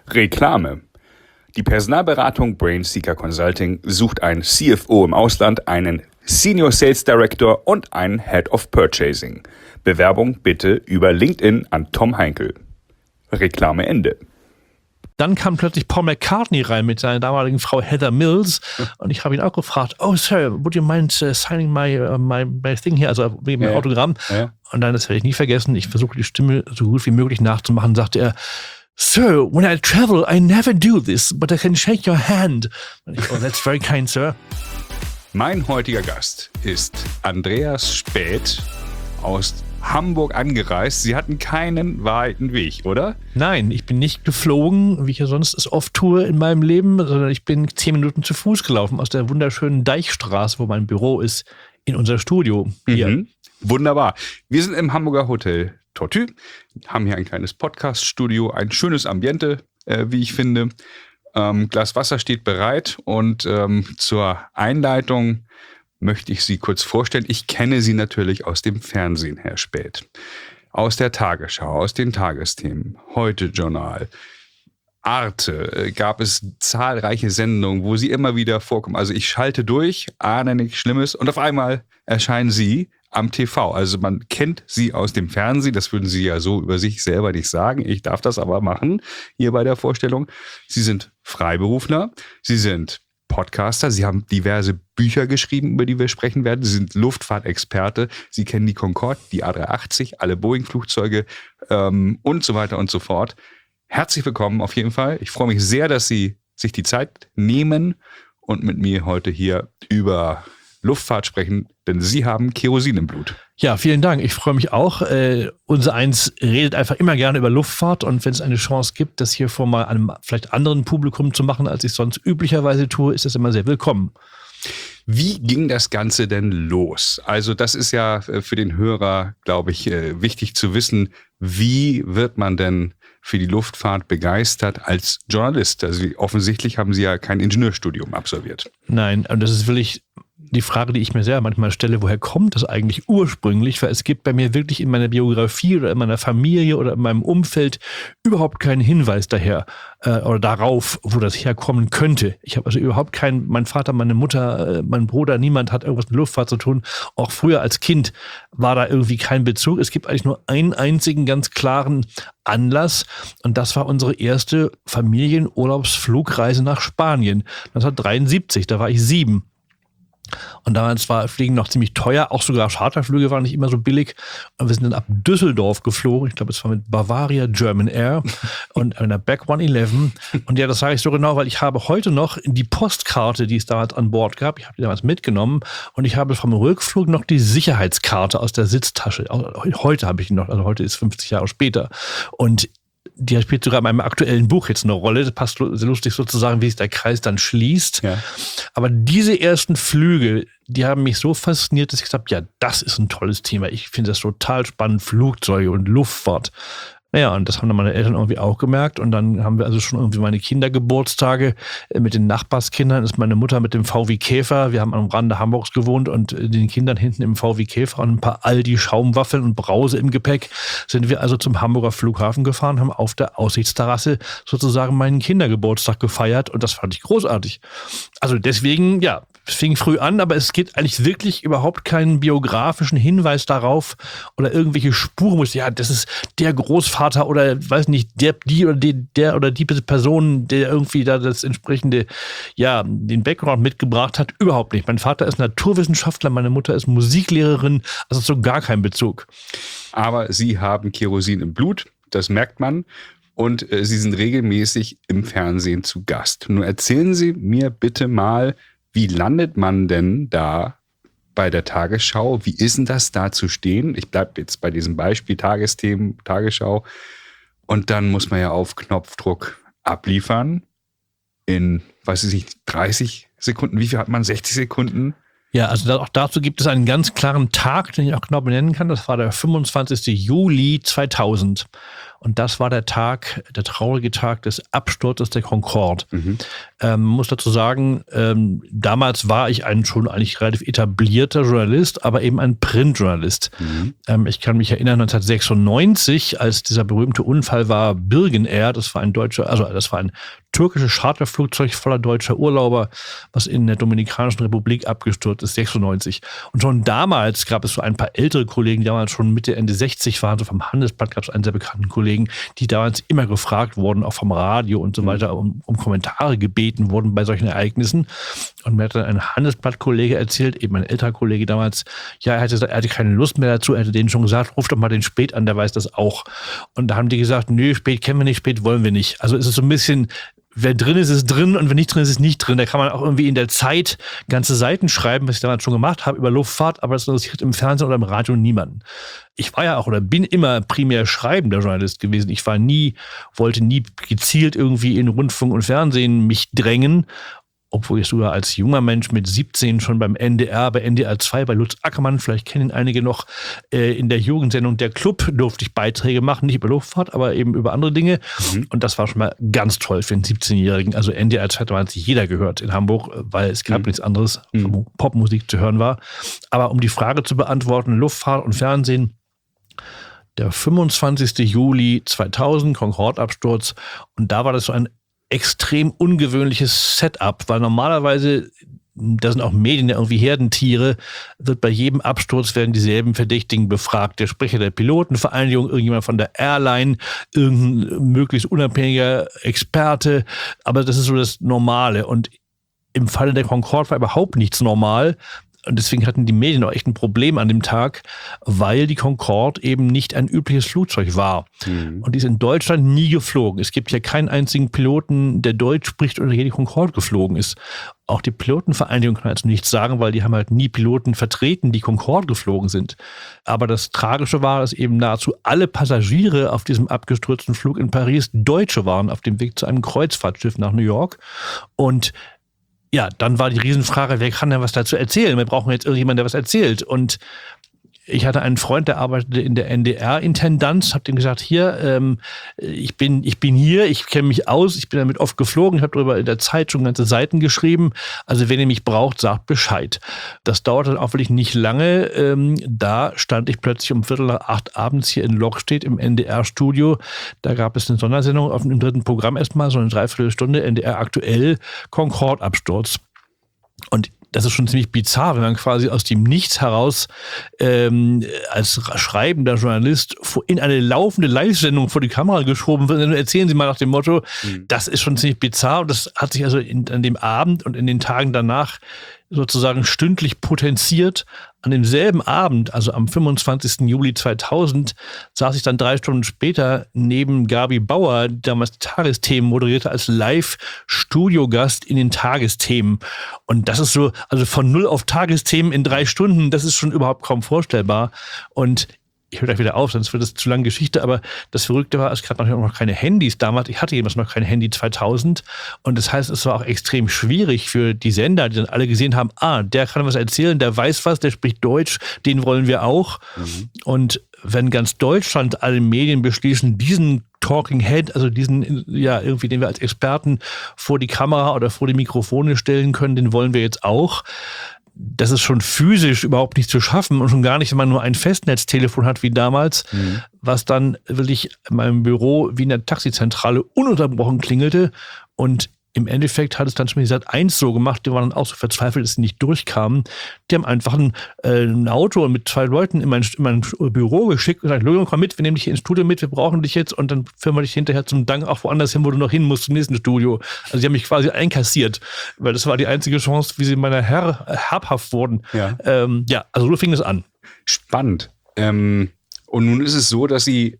Reklame. Die Personalberatung Brainseeker Consulting sucht einen CFO im Ausland, einen Senior Sales Director und einen Head of Purchasing. Bewerbung bitte über LinkedIn an Tom Heinkel. Reklame Ende. Dann kam plötzlich Paul McCartney rein mit seiner damaligen Frau Heather Mills und ich habe ihn auch gefragt, oh Sir, would you mind signing my thing here, also wegen dem Autogramm. Ja. Und dann, das werde ich nie vergessen, ich versuche die Stimme so gut wie möglich nachzumachen, sagte er, Sir, when I travel, I never do this, but I can shake your hand. Und ich, oh, that's very kind, Sir. Mein heutiger Gast ist Andreas Späth aus Hamburg angereist. Sie hatten keinen weiten Weg, oder? Nein, ich bin nicht geflogen, wie ich ja sonst es oft tue in meinem Leben, sondern ich bin 10 Minuten zu Fuß gelaufen aus der wunderschönen Deichstraße, wo mein Büro ist, in unser Studio hier. Mhm. Wunderbar. Wir sind im Hamburger Hotel Tortue, haben hier ein kleines Podcast-Studio, ein schönes Ambiente, wie ich finde. Glas Wasser steht bereit und zur Einleitung möchte ich Sie kurz vorstellen. Ich kenne Sie natürlich aus dem Fernsehen, Herr Späth. Aus der Tagesschau, aus den Tagesthemen, Heute-Journal, Arte, gab es zahlreiche Sendungen, wo Sie immer wieder vorkommen. Also ich schalte durch, ahne nichts Schlimmes und auf einmal erscheinen Sie am TV. Also man kennt Sie aus dem Fernsehen, das würden Sie ja so über sich selber nicht sagen. Ich darf das aber machen, hier bei der Vorstellung. Sie sind Freiberufler, Sie sind Podcaster, Sie haben diverse Bücher geschrieben, über die wir sprechen werden. Sie sind Luftfahrtexperte, Sie kennen die Concorde, die A380, alle Boeing-Flugzeuge und so weiter und so fort. Herzlich willkommen auf jeden Fall. Ich freue mich sehr, dass Sie sich die Zeit nehmen und mit mir heute hier über Luftfahrt sprechen, denn Sie haben Kerosin im Blut. Ja, vielen Dank. Ich freue mich auch. Unser Eins redet einfach immer gerne über Luftfahrt und wenn es eine Chance gibt, das hier vor mal einem vielleicht anderen Publikum zu machen, als ich sonst üblicherweise tue, ist das immer sehr willkommen. Wie ging das Ganze denn los? Also das ist ja für den Hörer, glaube ich, wichtig zu wissen, wie wird man denn für die Luftfahrt begeistert als Journalist? Also offensichtlich haben Sie ja kein Ingenieurstudium absolviert. Nein, und das ist wirklich die Frage, die ich mir selber manchmal stelle, woher kommt das eigentlich ursprünglich? Weil es gibt bei mir wirklich in meiner Biografie oder in meiner Familie oder in meinem Umfeld überhaupt keinen Hinweis daher oder darauf, wo das herkommen könnte. Ich habe also überhaupt keinen, mein Vater, meine Mutter, mein Bruder, niemand hat irgendwas mit Luftfahrt zu tun. Auch früher als Kind war da irgendwie kein Bezug. Es gibt eigentlich nur einen einzigen ganz klaren Anlass und das war unsere erste Familienurlaubsflugreise nach Spanien. 1973, da war ich 7. Und damals war Fliegen noch ziemlich teuer, auch sogar Charterflüge waren nicht immer so billig. Und wir sind dann ab Düsseldorf geflogen, ich glaube es war mit Bavaria German Air und einer Back 111. Und ja, das sage ich so genau, weil ich habe heute noch die Postkarte, die es damals an Bord gab, ich habe die damals mitgenommen und ich habe vom Rückflug noch die Sicherheitskarte aus der Sitztasche. Heute habe ich die noch, also heute ist 50 Jahre später. Und die spielt sogar in meinem aktuellen Buch jetzt eine Rolle. Das passt sehr lustig sozusagen, wie sich der Kreis dann schließt. Ja. Aber diese ersten Flüge, die haben mich so fasziniert, dass ich gesagt habe, ja, das ist ein tolles Thema. Ich finde das total spannend, Flugzeuge und Luftfahrt. Naja, und das haben dann meine Eltern irgendwie auch gemerkt. Und dann haben wir also schon irgendwie meine Kindergeburtstage mit den Nachbarskindern. Ist meine Mutter mit dem VW Käfer. Wir haben am Rande Hamburgs gewohnt und den Kindern hinten im VW Käfer und ein paar Aldi-Schaumwaffeln und Brause im Gepäck sind wir also zum Hamburger Flughafen gefahren, haben auf der Aussichtsterrasse sozusagen meinen Kindergeburtstag gefeiert. Und das fand ich großartig. Also deswegen, ja, es fing früh an, aber es gibt eigentlich wirklich überhaupt keinen biografischen Hinweis darauf oder irgendwelche Spuren. Ja, das ist der Großvater oder weiß nicht, der oder die Person, der irgendwie da das entsprechende, ja, den Background mitgebracht hat. Überhaupt nicht. Mein Vater ist Naturwissenschaftler, meine Mutter ist Musiklehrerin, also so gar kein Bezug. Aber Sie haben Kerosin im Blut, das merkt man. Und Sie sind regelmäßig im Fernsehen zu Gast. Nun erzählen Sie mir bitte mal, wie landet man denn da bei der Tagesschau? Wie ist denn das, da zu stehen? Ich bleibe jetzt bei diesem Beispiel Tagesthemen, Tagesschau. Und dann muss man ja auf Knopfdruck abliefern in, weiß ich nicht, 30 Sekunden. Wie viel hat man? 60 Sekunden? Ja, also auch dazu gibt es einen ganz klaren Tag, den ich auch genau benennen kann. Das war der 25. Juli 2000. Und das war der traurige Tag des Absturzes der Concorde. Muss dazu sagen, damals war ich schon eigentlich relativ etablierter Journalist, aber eben ein Printjournalist. Ich kann mich erinnern, 1996, als dieser berühmte Unfall war, Birgen Air, das war ein türkisches Charterflugzeug voller deutscher Urlauber, was in der Dominikanischen Republik abgestürzt ist, 96. Und schon damals gab es so ein paar ältere Kollegen, die damals schon Mitte, Ende 60 waren, so vom Handelsblatt gab es einen sehr bekannten Kollegen, die damals immer gefragt wurden, auch vom Radio und so weiter, um Kommentare gebeten wurden bei solchen Ereignissen. Und mir hat dann ein Handelsblatt-Kollege erzählt, eben ein älterer Kollege damals, ja, er hatte keine Lust mehr dazu, er hätte denen schon gesagt, ruf doch mal den Spät an, der weiß das auch. Und da haben die gesagt, nö, Spät kennen wir nicht, Spät wollen wir nicht. Also es ist so ein bisschen, wer drin ist, ist drin und wer nicht drin ist, ist nicht drin. Da kann man auch irgendwie in der Zeit ganze Seiten schreiben, was ich damals schon gemacht habe über Luftfahrt, aber das interessiert im Fernsehen oder im Radio niemanden. Ich war ja auch oder bin immer primär schreibender Journalist gewesen. Ich wollte nie gezielt irgendwie in Rundfunk und Fernsehen mich drängen, obwohl ich sogar als junger Mensch mit 17 schon beim NDR, bei NDR 2, bei Lutz Ackermann, vielleicht kennen einige noch, in der Jugendsendung Der Club durfte ich Beiträge machen, nicht über Luftfahrt, aber eben über andere Dinge. Und das war schon mal ganz toll für einen 17-Jährigen. Also NDR 2 hat damals jeder gehört in Hamburg, weil es gab nichts anderes, wo Popmusik zu hören war. Aber um die Frage zu beantworten, Luftfahrt und Fernsehen, der 25. Juli 2000, Concorde-Absturz. Und da war das so ein extrem ungewöhnliches Setup, weil normalerweise, da sind auch Medien ja irgendwie Herdentiere, wird bei jedem Absturz werden dieselben Verdächtigen befragt. Der Sprecher der Pilotenvereinigung, irgendjemand von der Airline, irgendein möglichst unabhängiger Experte. Aber das ist so das Normale. Und im Falle der Concorde war überhaupt nichts normal. Und deswegen hatten die Medien auch echt ein Problem an dem Tag, weil die Concorde eben nicht ein übliches Flugzeug war. Und die ist in Deutschland nie geflogen. Es gibt ja keinen einzigen Piloten, der Deutsch spricht oder hier die Concorde geflogen ist. Auch die Pilotenvereinigung kann also nichts sagen, weil die haben halt nie Piloten vertreten, die Concorde geflogen sind. Aber das Tragische war, dass eben nahezu alle Passagiere auf diesem abgestürzten Flug in Paris Deutsche waren, auf dem Weg zu einem Kreuzfahrtschiff nach New York. Und ja, dann war die Riesenfrage, wer kann denn was dazu erzählen? Wir brauchen jetzt irgendjemanden, der was erzählt. Und ich hatte einen Freund, der arbeitete in der NDR-Intendanz, habe dem gesagt, hier, ich bin hier, ich kenne mich aus, ich bin damit oft geflogen, ich habe darüber in der Zeit schon ganze Seiten geschrieben. Also wenn ihr mich braucht, sagt Bescheid. Das dauerte dann auch wirklich nicht lange. Da stand ich plötzlich um 7:45 abends hier in Lockstedt im NDR-Studio. Da gab es eine Sondersendung im dritten Programm erstmal, so eine Dreiviertelstunde, NDR aktuell, Concorde-Absturz. Und das ist schon ziemlich bizarr, wenn man quasi aus dem Nichts heraus als schreibender Journalist in eine laufende Live-Sendung vor die Kamera geschoben wird. Erzählen Sie mal nach dem Motto, das ist schon ziemlich bizarr. Und das hat sich also an dem Abend und in den Tagen danach sozusagen stündlich potenziert. An demselben Abend, also am 25. Juli 2000, saß ich dann 3 Stunden später neben Gabi Bauer, die damals die Tagesthemen moderierte, als Live-Studiogast in den Tagesthemen. Und das ist so, also von 0 auf Tagesthemen in 3 Stunden, das ist schon überhaupt kaum vorstellbar. Und ich höre gleich wieder auf, sonst wird es zu lange Geschichte, aber das Verrückte war, es gab natürlich auch noch keine Handys damals. Ich hatte jedenfalls noch kein Handy 2000 und das heißt, es war auch extrem schwierig für die Sender, die dann alle gesehen haben, der kann was erzählen, der weiß was, der spricht Deutsch, den wollen wir auch. Und wenn ganz Deutschland alle Medien beschließen, diesen Talking Head, also diesen, ja, irgendwie, den wir als Experten vor die Kamera oder vor die Mikrofone stellen können, den wollen wir jetzt auch. Das ist schon physisch überhaupt nicht zu schaffen und schon gar nicht, wenn man nur ein Festnetztelefon hat wie damals, was dann wirklich in meinem Büro wie in der Taxizentrale ununterbrochen klingelte. Und im Endeffekt hat es dann schon die Sat.1 so gemacht, die waren dann auch so verzweifelt, dass sie nicht durchkamen. Die haben einfach ein Auto mit 2 Leuten in mein Büro geschickt und gesagt, Logan, komm mit, wir nehmen dich hier ins Studio mit, wir brauchen dich jetzt und dann führen wir dich hinterher zum Dank auch woanders hin, wo du noch hin musst, zum nächsten Studio. Also die haben mich quasi einkassiert, weil das war die einzige Chance, wie sie meiner habhaft wurden. Ja, also so fing es an. Spannend. Und nun ist es so, dass Sie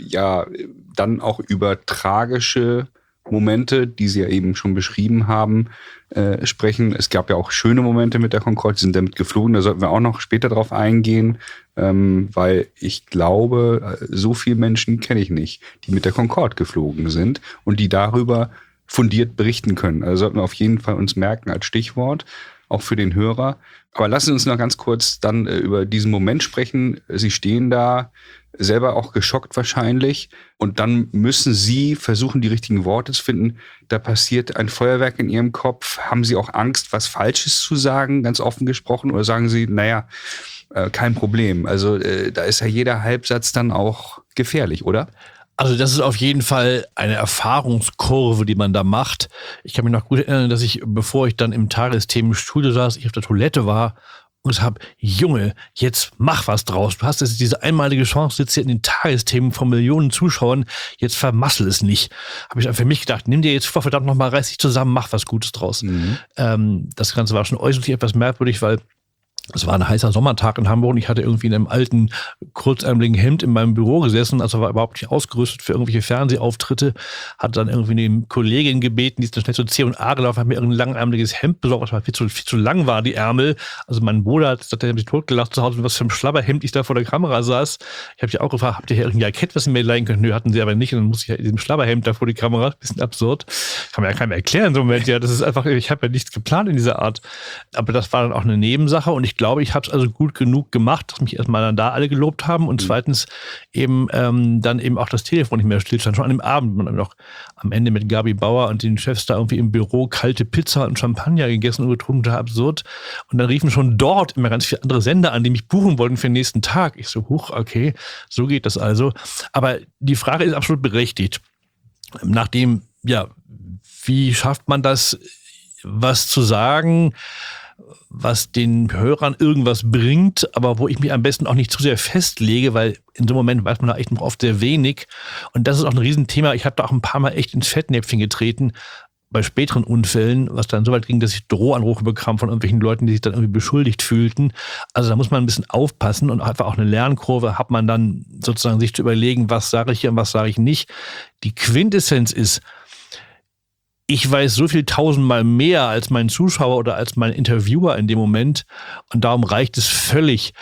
dann auch über tragische Momente, die Sie ja eben schon beschrieben haben, sprechen. Es gab ja auch schöne Momente mit der Concorde, die sind damit geflogen, da sollten wir auch noch später drauf eingehen, weil ich glaube, so viele Menschen kenne ich nicht, die mit der Concorde geflogen sind und die darüber fundiert berichten können. Also sollten wir auf jeden Fall uns merken als Stichwort. auch für den Hörer. Aber lassen Sie uns noch ganz kurz dann über diesen Moment sprechen. Sie stehen da, selber auch geschockt wahrscheinlich. Und dann müssen Sie versuchen, die richtigen Worte zu finden. Da passiert ein Feuerwerk in Ihrem Kopf. Haben Sie auch Angst, was Falsches zu sagen, ganz offen gesprochen? Oder sagen Sie, naja, kein Problem. Also da ist ja jeder Halbsatz dann auch gefährlich, oder? Also das ist auf jeden Fall eine Erfahrungskurve, die man da macht. Ich kann mich noch gut erinnern, dass ich, bevor ich dann im Tagesthemenstudio saß, ich auf der Toilette war und gesagt habe, Junge, jetzt mach was draus. Du hast jetzt diese einmalige Chance, sitzt hier in den Tagesthemen von Millionen Zuschauern, jetzt vermassel es nicht. Habe ich dann für mich gedacht, nimm dir jetzt vor, verdammt nochmal, reiß dich zusammen, mach was Gutes draus. Das Ganze war schon äußerlich etwas merkwürdig, weil es war ein heißer Sommertag in Hamburg und ich hatte irgendwie in einem alten, kurzärmeligen Hemd in meinem Büro gesessen, also war überhaupt nicht ausgerüstet für irgendwelche Fernsehauftritte, hatte dann irgendwie eine Kollegin gebeten, die ist dann schnell zu C&A gelaufen, hat mir irgendein langärmeliges Hemd besorgt, was viel zu lang war, die Ärmel. Also mein Bruder hat sich totgelacht zu Hause, was für ein Schlabberhemd ich da vor der Kamera saß. Ich habe die auch gefragt, habt ihr hier irgendein Jackett, was ihr mir leihen könnt? Nö, hatten sie aber nicht. Und dann musste ich ja in diesem Schlabberhemd da vor die Kamera. Bisschen absurd. Kann man ja keinem erklären, so Moment. Ja, das ist einfach, ich habe ja nichts geplant in dieser Art. Aber das war dann auch eine Nebensache und ich glaube, ich habe es also gut genug gemacht, dass mich erstmal dann da alle gelobt haben und zweitens eben dann eben auch das Telefon nicht mehr stillstand. Schon an dem Abend, man hat noch am Ende mit Gabi Bauer und den Chefs da irgendwie im Büro kalte Pizza und Champagner gegessen und getrunken, total absurd. Und dann riefen schon dort immer ganz viele andere Sender an, die mich buchen wollten für den nächsten Tag. Ich so, huch, okay, so geht das also. Aber die Frage ist absolut berechtigt. Nachdem, ja, wie schafft man das, was zu sagen, was den Hörern irgendwas bringt, aber wo ich mich am besten auch nicht zu sehr festlege, weil in so einem Moment weiß man da echt noch oft sehr wenig. Und das ist auch ein Riesenthema. Ich habe da auch ein paar Mal echt ins Fettnäpfchen getreten bei späteren Unfällen, was dann so weit ging, dass ich Drohanrufe bekam von irgendwelchen Leuten, die sich dann irgendwie beschuldigt fühlten. Also da muss man ein bisschen aufpassen und einfach auch eine Lernkurve hat man dann sozusagen sich zu überlegen, was sage ich hier und was sage ich nicht. Die Quintessenz ist, ich weiß so viel tausendmal mehr als mein Zuschauer oder als mein Interviewer in dem Moment und darum reicht es völlig,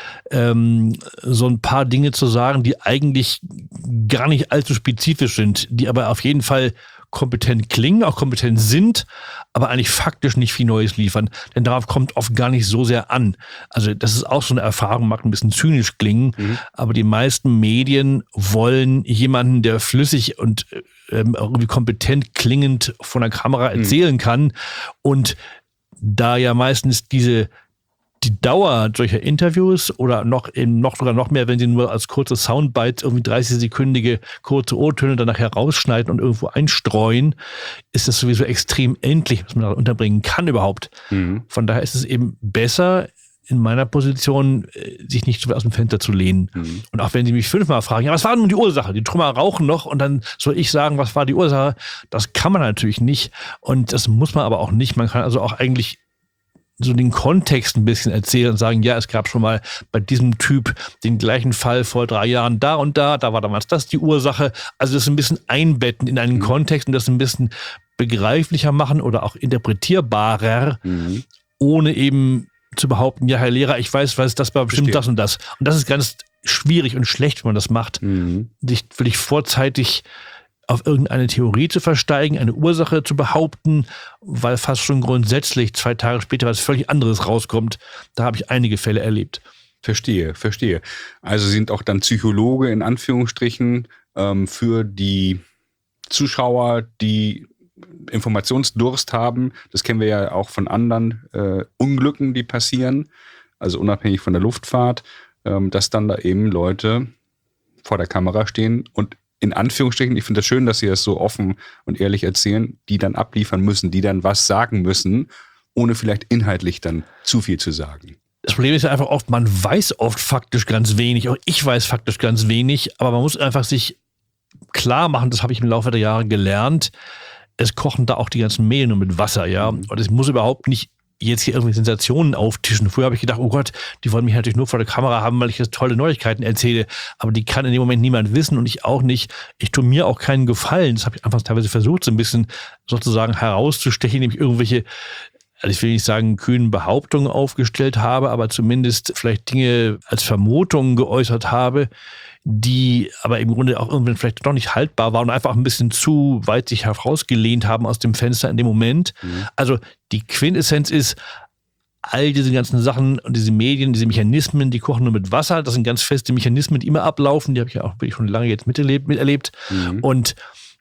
so ein paar Dinge zu sagen, die eigentlich gar nicht allzu spezifisch sind, die aber auf jeden Fall kompetent klingen, auch kompetent sind, aber eigentlich faktisch nicht viel Neues liefern, denn darauf kommt oft gar nicht so sehr an. Also das ist auch so eine Erfahrung, mag ein bisschen zynisch klingen, aber die meisten Medien wollen jemanden, der flüssig und irgendwie kompetent klingend von der Kamera erzählen kann und da ja meistens die Dauer solcher Interviews oder sogar noch mehr, wenn sie nur als kurze Soundbites irgendwie 30-sekündige kurze O-Töne dann nachher rausschneiden und irgendwo einstreuen, ist das sowieso extrem endlich, was man da unterbringen kann überhaupt. Von daher ist es eben besser, in meiner Position, sich nicht so weit aus dem Fenster zu lehnen. Und auch wenn sie mich 5-mal fragen, ja, was war nun die Ursache? Die Trümmer rauchen noch und dann soll ich sagen, was war die Ursache? Das kann man natürlich nicht und das muss man aber auch nicht. Man kann also auch eigentlich so den Kontext ein bisschen erzählen und sagen, ja, es gab schon mal bei diesem Typ den gleichen Fall vor 3 Jahren da und da war damals das die Ursache. Also das ein bisschen einbetten in einen Kontext und das ein bisschen begreiflicher machen oder auch interpretierbarer, ohne eben zu behaupten, ja, Herr Lehrer, ich weiß, das war bestimmt das und das. Und das ist ganz schwierig und schlecht, wenn man das macht. Sich wirklich vorzeitig auf irgendeine Theorie zu versteigen, eine Ursache zu behaupten, weil fast schon grundsätzlich 2 Tage später was völlig anderes rauskommt. Da habe ich einige Fälle erlebt. Verstehe. Also Sie sind auch dann Psychologe in Anführungsstrichen für die Zuschauer, die Informationsdurst haben. Das kennen wir ja auch von anderen Unglücken, die passieren, also unabhängig von der Luftfahrt, dass dann da eben Leute vor der Kamera stehen und in Anführungsstrichen, ich finde das schön, dass Sie das so offen und ehrlich erzählen, die dann abliefern müssen, die dann was sagen müssen, ohne vielleicht inhaltlich dann zu viel zu sagen. Das Problem ist ja einfach oft, man weiß oft faktisch ganz wenig, auch ich weiß faktisch ganz wenig, aber man muss einfach sich klar machen, das habe ich im Laufe der Jahre gelernt, es kochen da auch die ganzen Medien nur mit Wasser, ja, und es muss überhaupt nicht jetzt hier irgendwie Sensationen auftischen. Früher habe ich gedacht, oh Gott, die wollen mich natürlich nur vor der Kamera haben, weil ich jetzt tolle Neuigkeiten erzähle. Aber die kann in dem Moment niemand wissen und ich auch nicht. Ich tue mir auch keinen Gefallen. Das habe ich anfangs teilweise versucht, so ein bisschen sozusagen herauszustechen, indem ich irgendwelche, also ich will nicht sagen, kühnen Behauptungen aufgestellt habe, aber zumindest vielleicht Dinge als Vermutungen geäußert habe, die aber im Grunde auch irgendwann vielleicht doch nicht haltbar waren und einfach ein bisschen zu weit sich herausgelehnt haben aus dem Fenster in dem Moment. Also die Quintessenz ist, all diese ganzen Sachen und diese Medien, diese Mechanismen, die kochen nur mit Wasser. Das sind ganz feste Mechanismen, die immer ablaufen. Die habe ich ja auch wirklich schon lange jetzt miterlebt. Und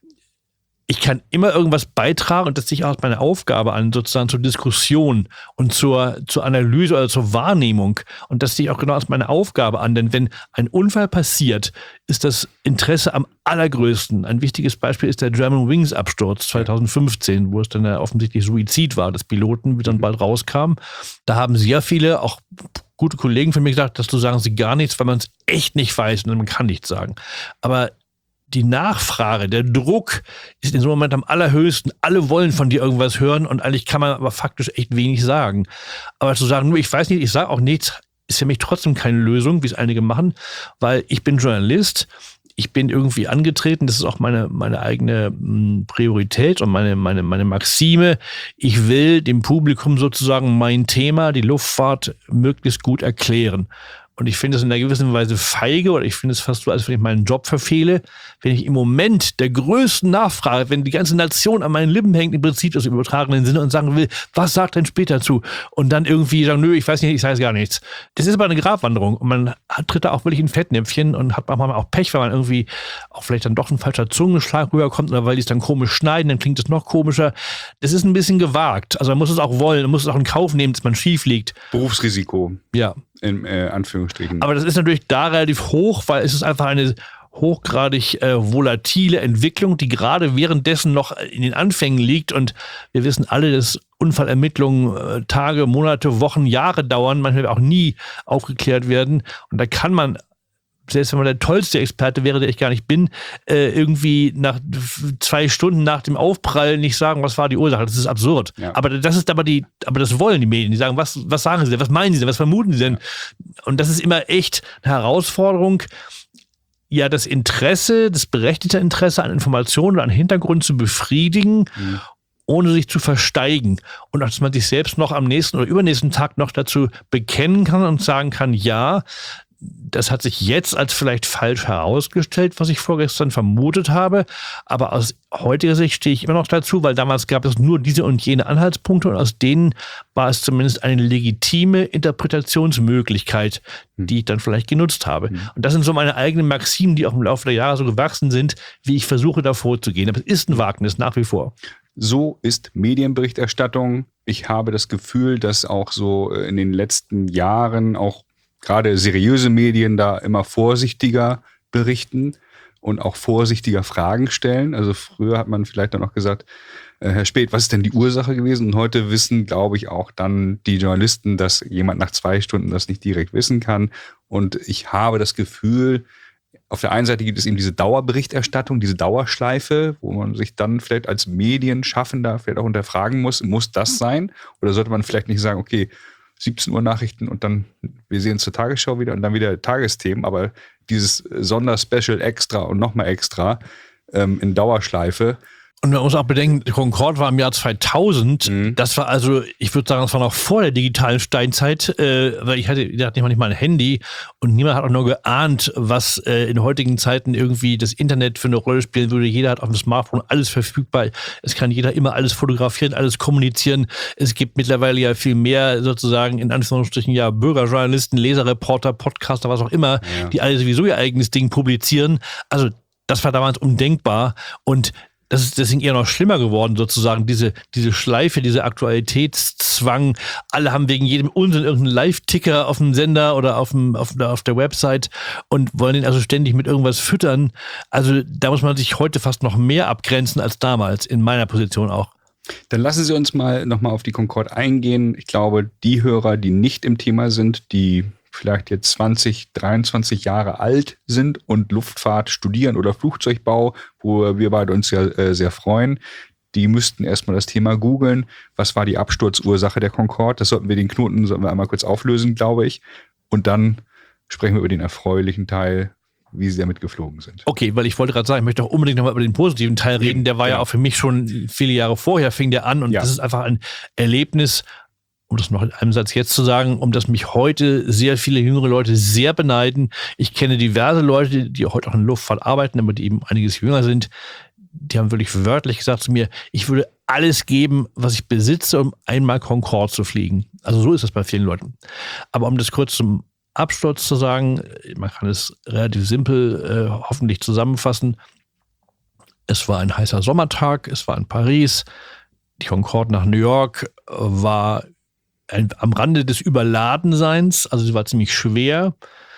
ich kann immer irgendwas beitragen und das sehe ich auch als meine Aufgabe an, sozusagen zur Diskussion und zur Analyse oder zur Wahrnehmung. Und das sehe ich auch genau als meine Aufgabe an, denn wenn ein Unfall passiert, ist das Interesse am allergrößten. Ein wichtiges Beispiel ist der Germanwings-Absturz 2015, wo es dann ja offensichtlich Suizid war des Piloten, wie dann bald rauskam. Da haben sehr viele, auch gute Kollegen von mir gesagt, dazu sagen sie gar nichts, weil man es echt nicht weiß und man kann nichts sagen. Aber die Nachfrage, der Druck ist in so einem Moment am allerhöchsten. Alle wollen von dir irgendwas hören und eigentlich kann man aber faktisch echt wenig sagen. Aber zu sagen, nur ich weiß nicht, ich sage auch nichts, ist für mich trotzdem keine Lösung, wie es einige machen, weil ich bin Journalist, ich bin irgendwie angetreten, das ist auch meine eigene Priorität und meine Maxime. Ich will dem Publikum sozusagen mein Thema, die Luftfahrt, möglichst gut erklären. Und ich finde es in einer gewissen Weise feige, oder ich finde es fast so, als wenn ich meinen Job verfehle, wenn ich im Moment der größten Nachfrage, wenn die ganze Nation an meinen Lippen hängt, im Prinzip das im übertragenen Sinne und sagen will, was sagt denn später zu? Und dann irgendwie sagen, nö, ich weiß nicht, ich sage gar nichts. Das ist aber eine Gratwanderung und man tritt da auch wirklich in Fettnäpfchen und hat manchmal auch Pech, weil man irgendwie auch vielleicht dann doch ein falscher Zungenschlag rüberkommt oder weil die es dann komisch schneiden, dann klingt es noch komischer. Das ist ein bisschen gewagt. Also man muss es auch wollen, man muss es auch in Kauf nehmen, dass man schief liegt. Berufsrisiko. Ja. In Anführungsstrichen. Aber das ist natürlich da relativ hoch, weil es ist einfach eine hochgradig volatile Entwicklung, die gerade währenddessen noch in den Anfängen liegt. Und wir wissen alle, dass Unfallermittlungen Tage, Monate, Wochen, Jahre dauern, manchmal auch nie aufgeklärt werden. Und da kann man, selbst wenn man der tollste Experte wäre, der ich gar nicht bin, irgendwie nach 2 Stunden nach dem Aufprall nicht sagen, was war die Ursache. Das ist absurd. Ja. Aber das wollen die Medien. Die sagen, was sagen sie denn? Was meinen sie denn? Was vermuten sie denn? Ja. Und das ist immer echt eine Herausforderung, ja, das berechtigte Interesse an Informationen oder an Hintergrund zu befriedigen, ohne sich zu versteigen. Und dass man sich selbst noch am nächsten oder übernächsten Tag noch dazu bekennen kann und sagen kann, ja, das hat sich jetzt als vielleicht falsch herausgestellt, was ich vorgestern vermutet habe. Aber aus heutiger Sicht stehe ich immer noch dazu, weil damals gab es nur diese und jene Anhaltspunkte und aus denen war es zumindest eine legitime Interpretationsmöglichkeit, die ich dann vielleicht genutzt habe. Und das sind so meine eigenen Maximen, die auch im Laufe der Jahre so gewachsen sind, wie ich versuche, da vorzugehen. Aber es ist ein Wagnis nach wie vor. So ist Medienberichterstattung. Ich habe das Gefühl, dass auch so in den letzten Jahren auch gerade seriöse Medien da immer vorsichtiger berichten und auch vorsichtiger Fragen stellen. Also früher hat man vielleicht dann auch gesagt, Herr Späth, was ist denn die Ursache gewesen? Und heute wissen, glaube ich, auch dann die Journalisten, dass jemand nach 2 Stunden das nicht direkt wissen kann. Und ich habe das Gefühl, auf der einen Seite gibt es eben diese Dauerberichterstattung, diese Dauerschleife, wo man sich dann vielleicht als Medienschaffender vielleicht auch hinterfragen muss das sein? Oder sollte man vielleicht nicht sagen, okay, 17 Uhr Nachrichten und dann, wir sehen uns zur Tagesschau wieder und dann wieder Tagesthemen, aber dieses Sonderspecial extra und nochmal extra in Dauerschleife. Und man muss auch bedenken, Concorde war im Jahr 2000. Das war also, ich würde sagen, das war noch vor der digitalen Steinzeit, weil ich hatte nicht mal ein Handy und niemand hat auch nur geahnt, was in heutigen Zeiten irgendwie das Internet für eine Rolle spielen würde. Jeder hat auf dem Smartphone alles verfügbar. Es kann jeder immer alles fotografieren, alles kommunizieren. Es gibt mittlerweile ja viel mehr sozusagen, in Anführungsstrichen, ja, Bürgerjournalisten, Leserreporter, Podcaster, was auch immer, die alle sowieso ihr eigenes Ding publizieren. Also das war damals undenkbar und das ist deswegen eher noch schlimmer geworden, sozusagen, diese Schleife, dieser Aktualitätszwang. Alle haben wegen jedem Unsinn irgendeinen Live-Ticker auf dem Sender oder auf der Website und wollen den also ständig mit irgendwas füttern. Also da muss man sich heute fast noch mehr abgrenzen als damals, in meiner Position auch. Dann lassen Sie uns nochmal auf die Concorde eingehen. Ich glaube, die Hörer, die nicht im Thema sind, die vielleicht jetzt 20, 23 Jahre alt sind und Luftfahrt studieren oder Flugzeugbau, wo wir beide uns ja sehr freuen, die müssten erstmal das Thema googeln. Was war die Absturzursache der Concorde? Den Knoten sollten wir einmal kurz auflösen, glaube ich. Und dann sprechen wir über den erfreulichen Teil, wie sie damit geflogen sind. Okay, weil ich wollte gerade sagen, ich möchte auch unbedingt nochmal über den positiven Teil reden. Der war ja auch für mich schon viele Jahre vorher, fing der an. Und das ist einfach ein Erlebnis, um das noch in einem Satz jetzt zu sagen, um das mich heute sehr viele jüngere Leute sehr beneiden. Ich kenne diverse Leute, die heute auch in der Luftfahrt arbeiten, aber die eben einiges jünger sind, die haben wirklich wörtlich gesagt zu mir, ich würde alles geben, was ich besitze, um einmal Concorde zu fliegen. Also so ist das bei vielen Leuten. Aber um das kurz zum Absturz zu sagen, man kann es relativ simpel hoffentlich zusammenfassen. Es war ein heißer Sommertag, es war in Paris, die Concorde nach New York war am Rande des Überladenseins, also sie war ziemlich schwer.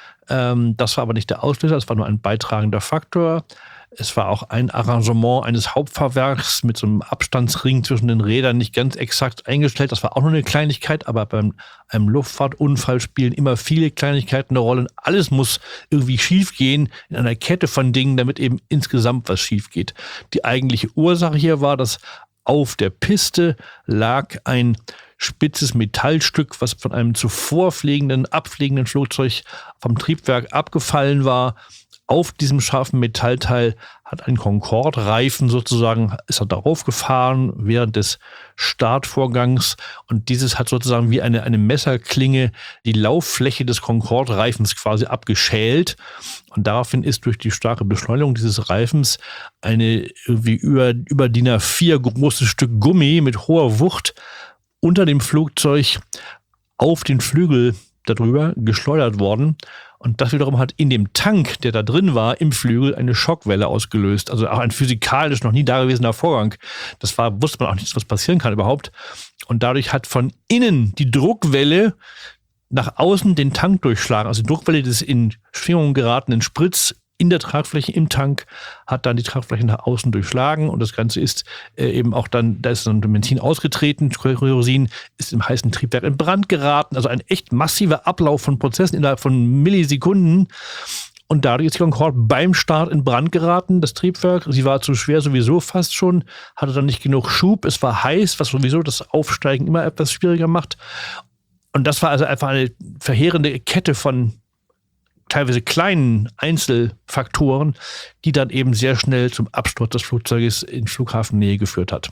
Das war aber nicht der Auslöser, es war nur ein beitragender Faktor. Es war auch ein Arrangement eines Hauptfahrwerks mit so einem Abstandsring zwischen den Rädern nicht ganz exakt eingestellt. Das war auch nur eine Kleinigkeit, aber bei einem Luftfahrtunfall spielen immer viele Kleinigkeiten eine Rolle. Alles muss irgendwie schief gehen in einer Kette von Dingen, damit eben insgesamt was schief geht. Die eigentliche Ursache hier war, dass auf der Piste lag ein spitzes Metallstück, was von einem zuvor abfliegenden Flugzeug vom Triebwerk abgefallen war. Auf diesem scharfen Metallteil hat ein Concorde-Reifen sozusagen, ist er darauf gefahren während des Startvorgangs und dieses hat sozusagen wie eine Messerklinge die Lauffläche des Concorde-Reifens quasi abgeschält und daraufhin ist durch die starke Beschleunigung dieses Reifens eine irgendwie über DIN A4 großes Stück Gummi mit hoher Wucht unter dem Flugzeug auf den Flügel darüber geschleudert worden. Und das wiederum hat in dem Tank, der da drin war, im Flügel eine Schockwelle ausgelöst. Also auch ein physikalisch noch nie dagewesener Vorgang. Wusste man auch nicht, was passieren kann überhaupt. Und dadurch hat von innen die Druckwelle nach außen den Tank durchschlagen. Also die Druckwelle des in Schwingung geratenen Spritz in der Tragfläche im Tank hat dann die Tragfläche nach außen durchschlagen und das Ganze ist eben auch dann, da ist dann Benzin ausgetreten, Kerosin ist im heißen Triebwerk in Brand geraten, also ein echt massiver Ablauf von Prozessen innerhalb von Millisekunden und dadurch ist die Concorde beim Start in Brand geraten, das Triebwerk, sie war zu schwer sowieso fast schon, hatte dann nicht genug Schub, es war heiß, was sowieso das Aufsteigen immer etwas schwieriger macht und das war also einfach eine verheerende Kette von teilweise kleinen Einzelfaktoren, die dann eben sehr schnell zum Absturz des Flugzeuges in Flughafennähe geführt hat.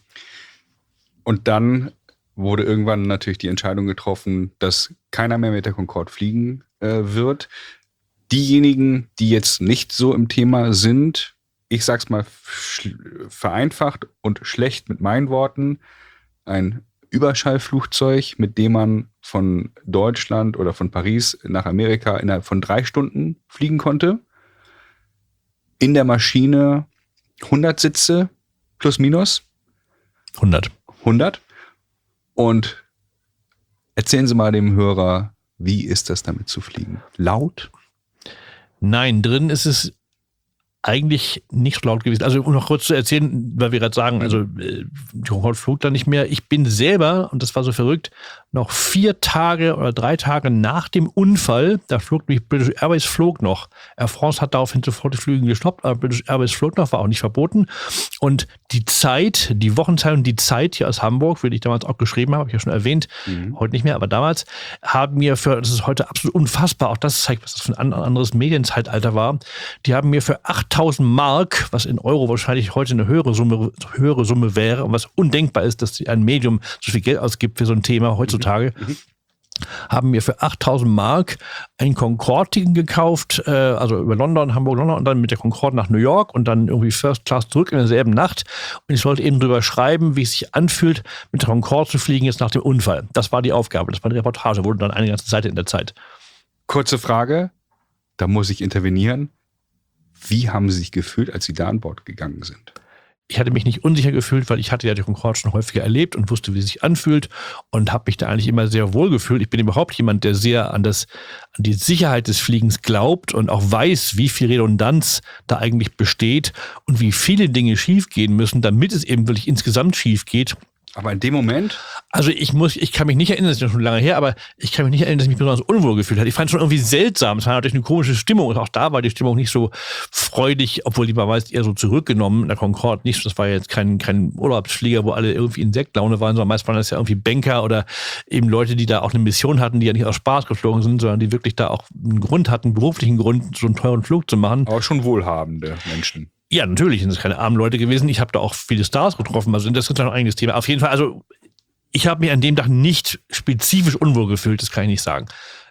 Und dann wurde irgendwann natürlich die Entscheidung getroffen, dass keiner mehr mit der Concorde fliegen wird. Diejenigen, die jetzt nicht so im Thema sind, ich sag's mal vereinfacht und schlecht mit meinen Worten, ein Überschallflugzeug, mit dem man von Deutschland oder von Paris nach Amerika innerhalb von 3 Stunden fliegen konnte. In der Maschine 100 Sitze plus minus. 100. Und erzählen Sie mal dem Hörer, wie ist das damit zu fliegen? Laut? Nein, drin ist es eigentlich nicht so laut gewesen. Also um noch kurz zu erzählen, weil wir gerade sagen, also die Concorde flog da nicht mehr. Ich bin selber, und das war so verrückt, noch 4 Tage oder 3 Tage nach dem Unfall, da flog nämlich British Airways flog noch. Air France hat daraufhin sofort die Flüge gestoppt, aber British Airways flog noch, war auch nicht verboten. Und die Zeit, die Wochenzeitung Die Zeit hier aus Hamburg, wie ich damals auch geschrieben habe ich ja schon erwähnt, heute nicht mehr, aber damals, haben mir das ist heute absolut unfassbar, auch das zeigt, was das für ein anderes Medienzeitalter war, die haben mir für 8.000 Mark, was in Euro wahrscheinlich heute eine höhere Summe wäre und was undenkbar ist, dass ein Medium so viel Geld ausgibt für so ein Thema heutzutage, haben mir für 8.000 Mark ein Concorde-Ticket gekauft, also über London, Hamburg, London und dann mit der Concorde nach New York und dann irgendwie First Class zurück in derselben Nacht. Und ich sollte eben drüber schreiben, wie es sich anfühlt, mit der Concorde zu fliegen jetzt nach dem Unfall. Das war die Aufgabe, das war die Reportage, wurde dann eine ganze Seite in der Zeit. Kurze Frage, da muss ich intervenieren. Wie haben Sie sich gefühlt, als Sie da an Bord gegangen sind? Ich hatte mich nicht unsicher gefühlt, weil ich hatte ja die Concorde schon häufiger erlebt und wusste, wie sie sich anfühlt und habe mich da eigentlich immer sehr wohl gefühlt. Ich bin überhaupt jemand, der sehr an die Sicherheit des Fliegens glaubt und auch weiß, wie viel Redundanz da eigentlich besteht und wie viele Dinge schiefgehen müssen, damit es eben wirklich insgesamt schief geht. Aber in dem Moment? Also ich kann mich nicht erinnern, das ist ja schon lange her, aber ich kann mich nicht erinnern, dass ich mich besonders unwohl gefühlt habe. Ich fand es schon irgendwie seltsam. Es war natürlich eine komische Stimmung und auch da war die Stimmung nicht so freudig, obwohl die war meist eher so zurückgenommen in der Concorde. Nicht, das war jetzt kein Urlaubsflieger, wo alle irgendwie in Sektlaune waren, sondern meist waren das ja irgendwie Banker oder eben Leute, die da auch eine Mission hatten, die ja nicht aus Spaß geflogen sind, sondern die wirklich da auch einen Grund hatten, einen beruflichen Grund, so einen teuren Flug zu machen. Aber schon wohlhabende Menschen. Ja, natürlich sind es keine armen Leute gewesen. Ich habe da auch viele Stars getroffen, also das ist dann ein eigenes Thema. Auf jeden Fall, also ich habe mich an dem Tag nicht spezifisch unwohl gefühlt, das kann ich nicht sagen.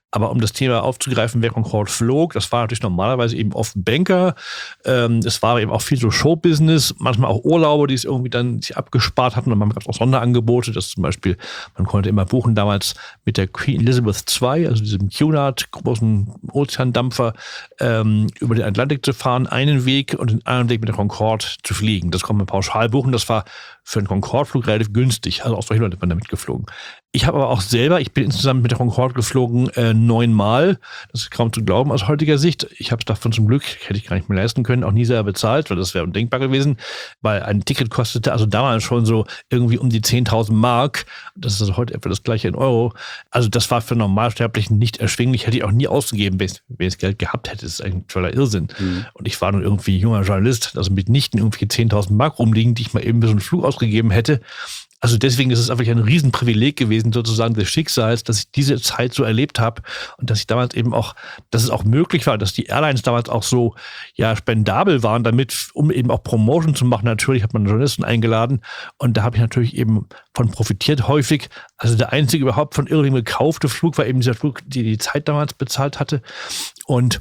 Aber um das Thema aufzugreifen, wer Concorde flog, das war natürlich normalerweise eben oft Banker. Es war eben auch viel so Showbusiness, manchmal auch Urlaube, die es irgendwie dann sich abgespart hatten. Und man gab auch Sonderangebote, das zum Beispiel, man konnte immer buchen damals mit der Queen Elizabeth II, also diesem Cunard, großen Ozeandampfer, über den Atlantik zu fahren, einen Weg und den anderen Weg mit der Concorde zu fliegen. Das konnte man pauschal buchen. Das war für einen Concorde-Flug relativ günstig. Also auch solche Leute waren damit geflogen. Ich habe aber auch selber, ich bin insgesamt mit der Concorde geflogen 9-mal. Das ist kaum zu glauben aus heutiger Sicht. Ich habe es davon zum Glück, hätte ich gar nicht mehr leisten können, auch nie selber bezahlt, weil das wäre undenkbar gewesen, weil ein Ticket kostete also damals schon so irgendwie um die 10.000 Mark. Das ist also heute etwa das gleiche in Euro. Also das war für Normalsterblichen nicht erschwinglich. Hätte ich auch nie ausgegeben, wenn ich das Geld gehabt hätte. Das ist ein toller Irrsinn. Und ich war nun irgendwie junger Journalist, also mitnichten irgendwie 10.000 Mark rumliegen, die ich mal eben für so einen Flug ausgegeben hätte. Also deswegen ist es einfach ein Riesenprivileg gewesen, sozusagen des Schicksals, dass ich diese Zeit so erlebt habe und dass ich damals eben auch, dass es auch möglich war, dass die Airlines damals auch so spendabel waren damit, um eben auch Promotion zu machen. Natürlich hat man Journalisten eingeladen und da habe ich natürlich eben von profitiert häufig. Also der einzige überhaupt von irgendjemandem gekaufte Flug war eben dieser Flug, die Zeit damals bezahlt hatte. Und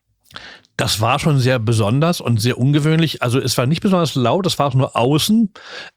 das war schon sehr besonders und sehr ungewöhnlich. Also es war nicht besonders laut, das war auch nur außen.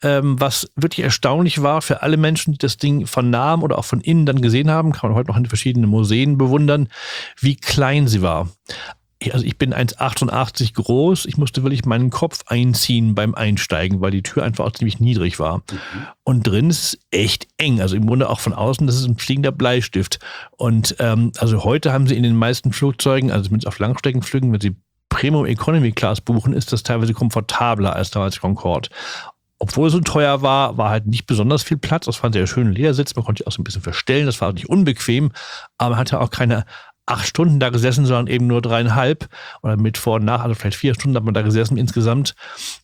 Was wirklich erstaunlich war für alle Menschen, die das Ding von nahem oder auch von innen dann gesehen haben, kann man heute noch in verschiedenen Museen bewundern, wie klein sie war. Also ich bin 1,88 groß. Ich musste wirklich meinen Kopf einziehen beim Einsteigen, weil die Tür einfach auch ziemlich niedrig war. Und drin ist es echt eng. Also im Grunde auch von außen, das ist ein fliegender Bleistift. Und also heute haben sie in den meisten Flugzeugen, also zumindest auf Langstreckenflügen, wenn sie Premium Economy Class buchen, ist das teilweise komfortabler als damals Concorde. Obwohl es so teuer war, war halt nicht besonders viel Platz. Das war ein sehr schöner Ledersitz. Man konnte sich auch so ein bisschen verstellen. Das war nicht unbequem, aber man hatte auch keine 8 Stunden da gesessen, sondern eben nur 3,5 oder mit vor und nach, also vielleicht 4 Stunden hat man da gesessen insgesamt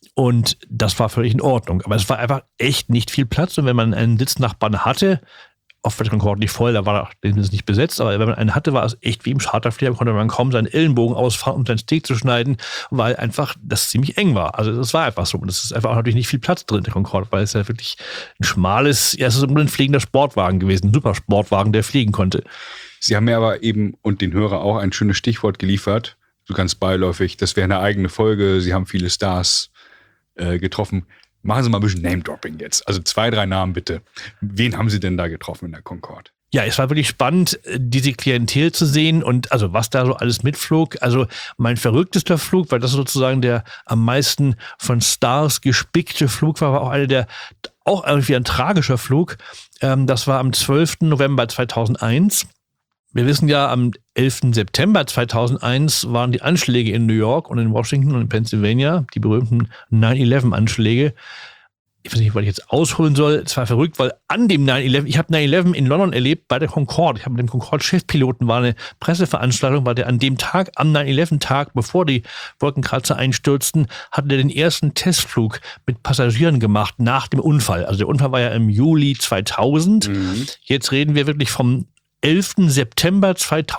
und das war völlig in Ordnung. Aber es war einfach echt nicht viel Platz und wenn man einen Sitznachbarn hatte, oft war der Concorde nicht voll, da war den nicht besetzt, aber wenn man einen hatte, war es echt wie im Charterflieger, konnte man kaum seinen Ellenbogen ausfahren, um seinen Steak zu schneiden, weil einfach das ziemlich eng war. Also das war einfach so und es ist einfach auch natürlich nicht viel Platz drin, der Concorde, weil es ja wirklich ein schmales, es ist ein fliegender Sportwagen gewesen, ein super Sportwagen, der fliegen konnte. Sie haben mir aber eben und den Hörer auch ein schönes Stichwort geliefert, so ganz beiläufig. Das wäre eine eigene Folge. Sie haben viele Stars getroffen. Machen Sie mal ein bisschen Name-Dropping jetzt. Also 2, 3 Namen bitte. Wen haben Sie denn da getroffen in der Concorde? Ja, es war wirklich spannend, diese Klientel zu sehen und also was da so alles mitflog. Also mein verrücktester Flug, weil das sozusagen der am meisten von Stars gespickte Flug war auch einer der, auch irgendwie ein tragischer Flug. Das war am 12. November 2001. Wir wissen ja, am 11. September 2001 waren die Anschläge in New York und in Washington und in Pennsylvania, die berühmten 9/11-Anschläge. Ich weiß nicht, was ich jetzt ausholen soll. Es war verrückt, weil an dem 9/11, ich habe 9/11 in London erlebt bei der Concorde. Ich habe mit dem Concorde-Chefpiloten, war eine Presseveranstaltung, weil der an dem Tag, am 9/11-Tag, bevor die Wolkenkratzer einstürzten, hatte der den ersten Testflug mit Passagieren gemacht nach dem Unfall. Also der Unfall war ja im Juli 2000. Jetzt reden wir wirklich vom 11. September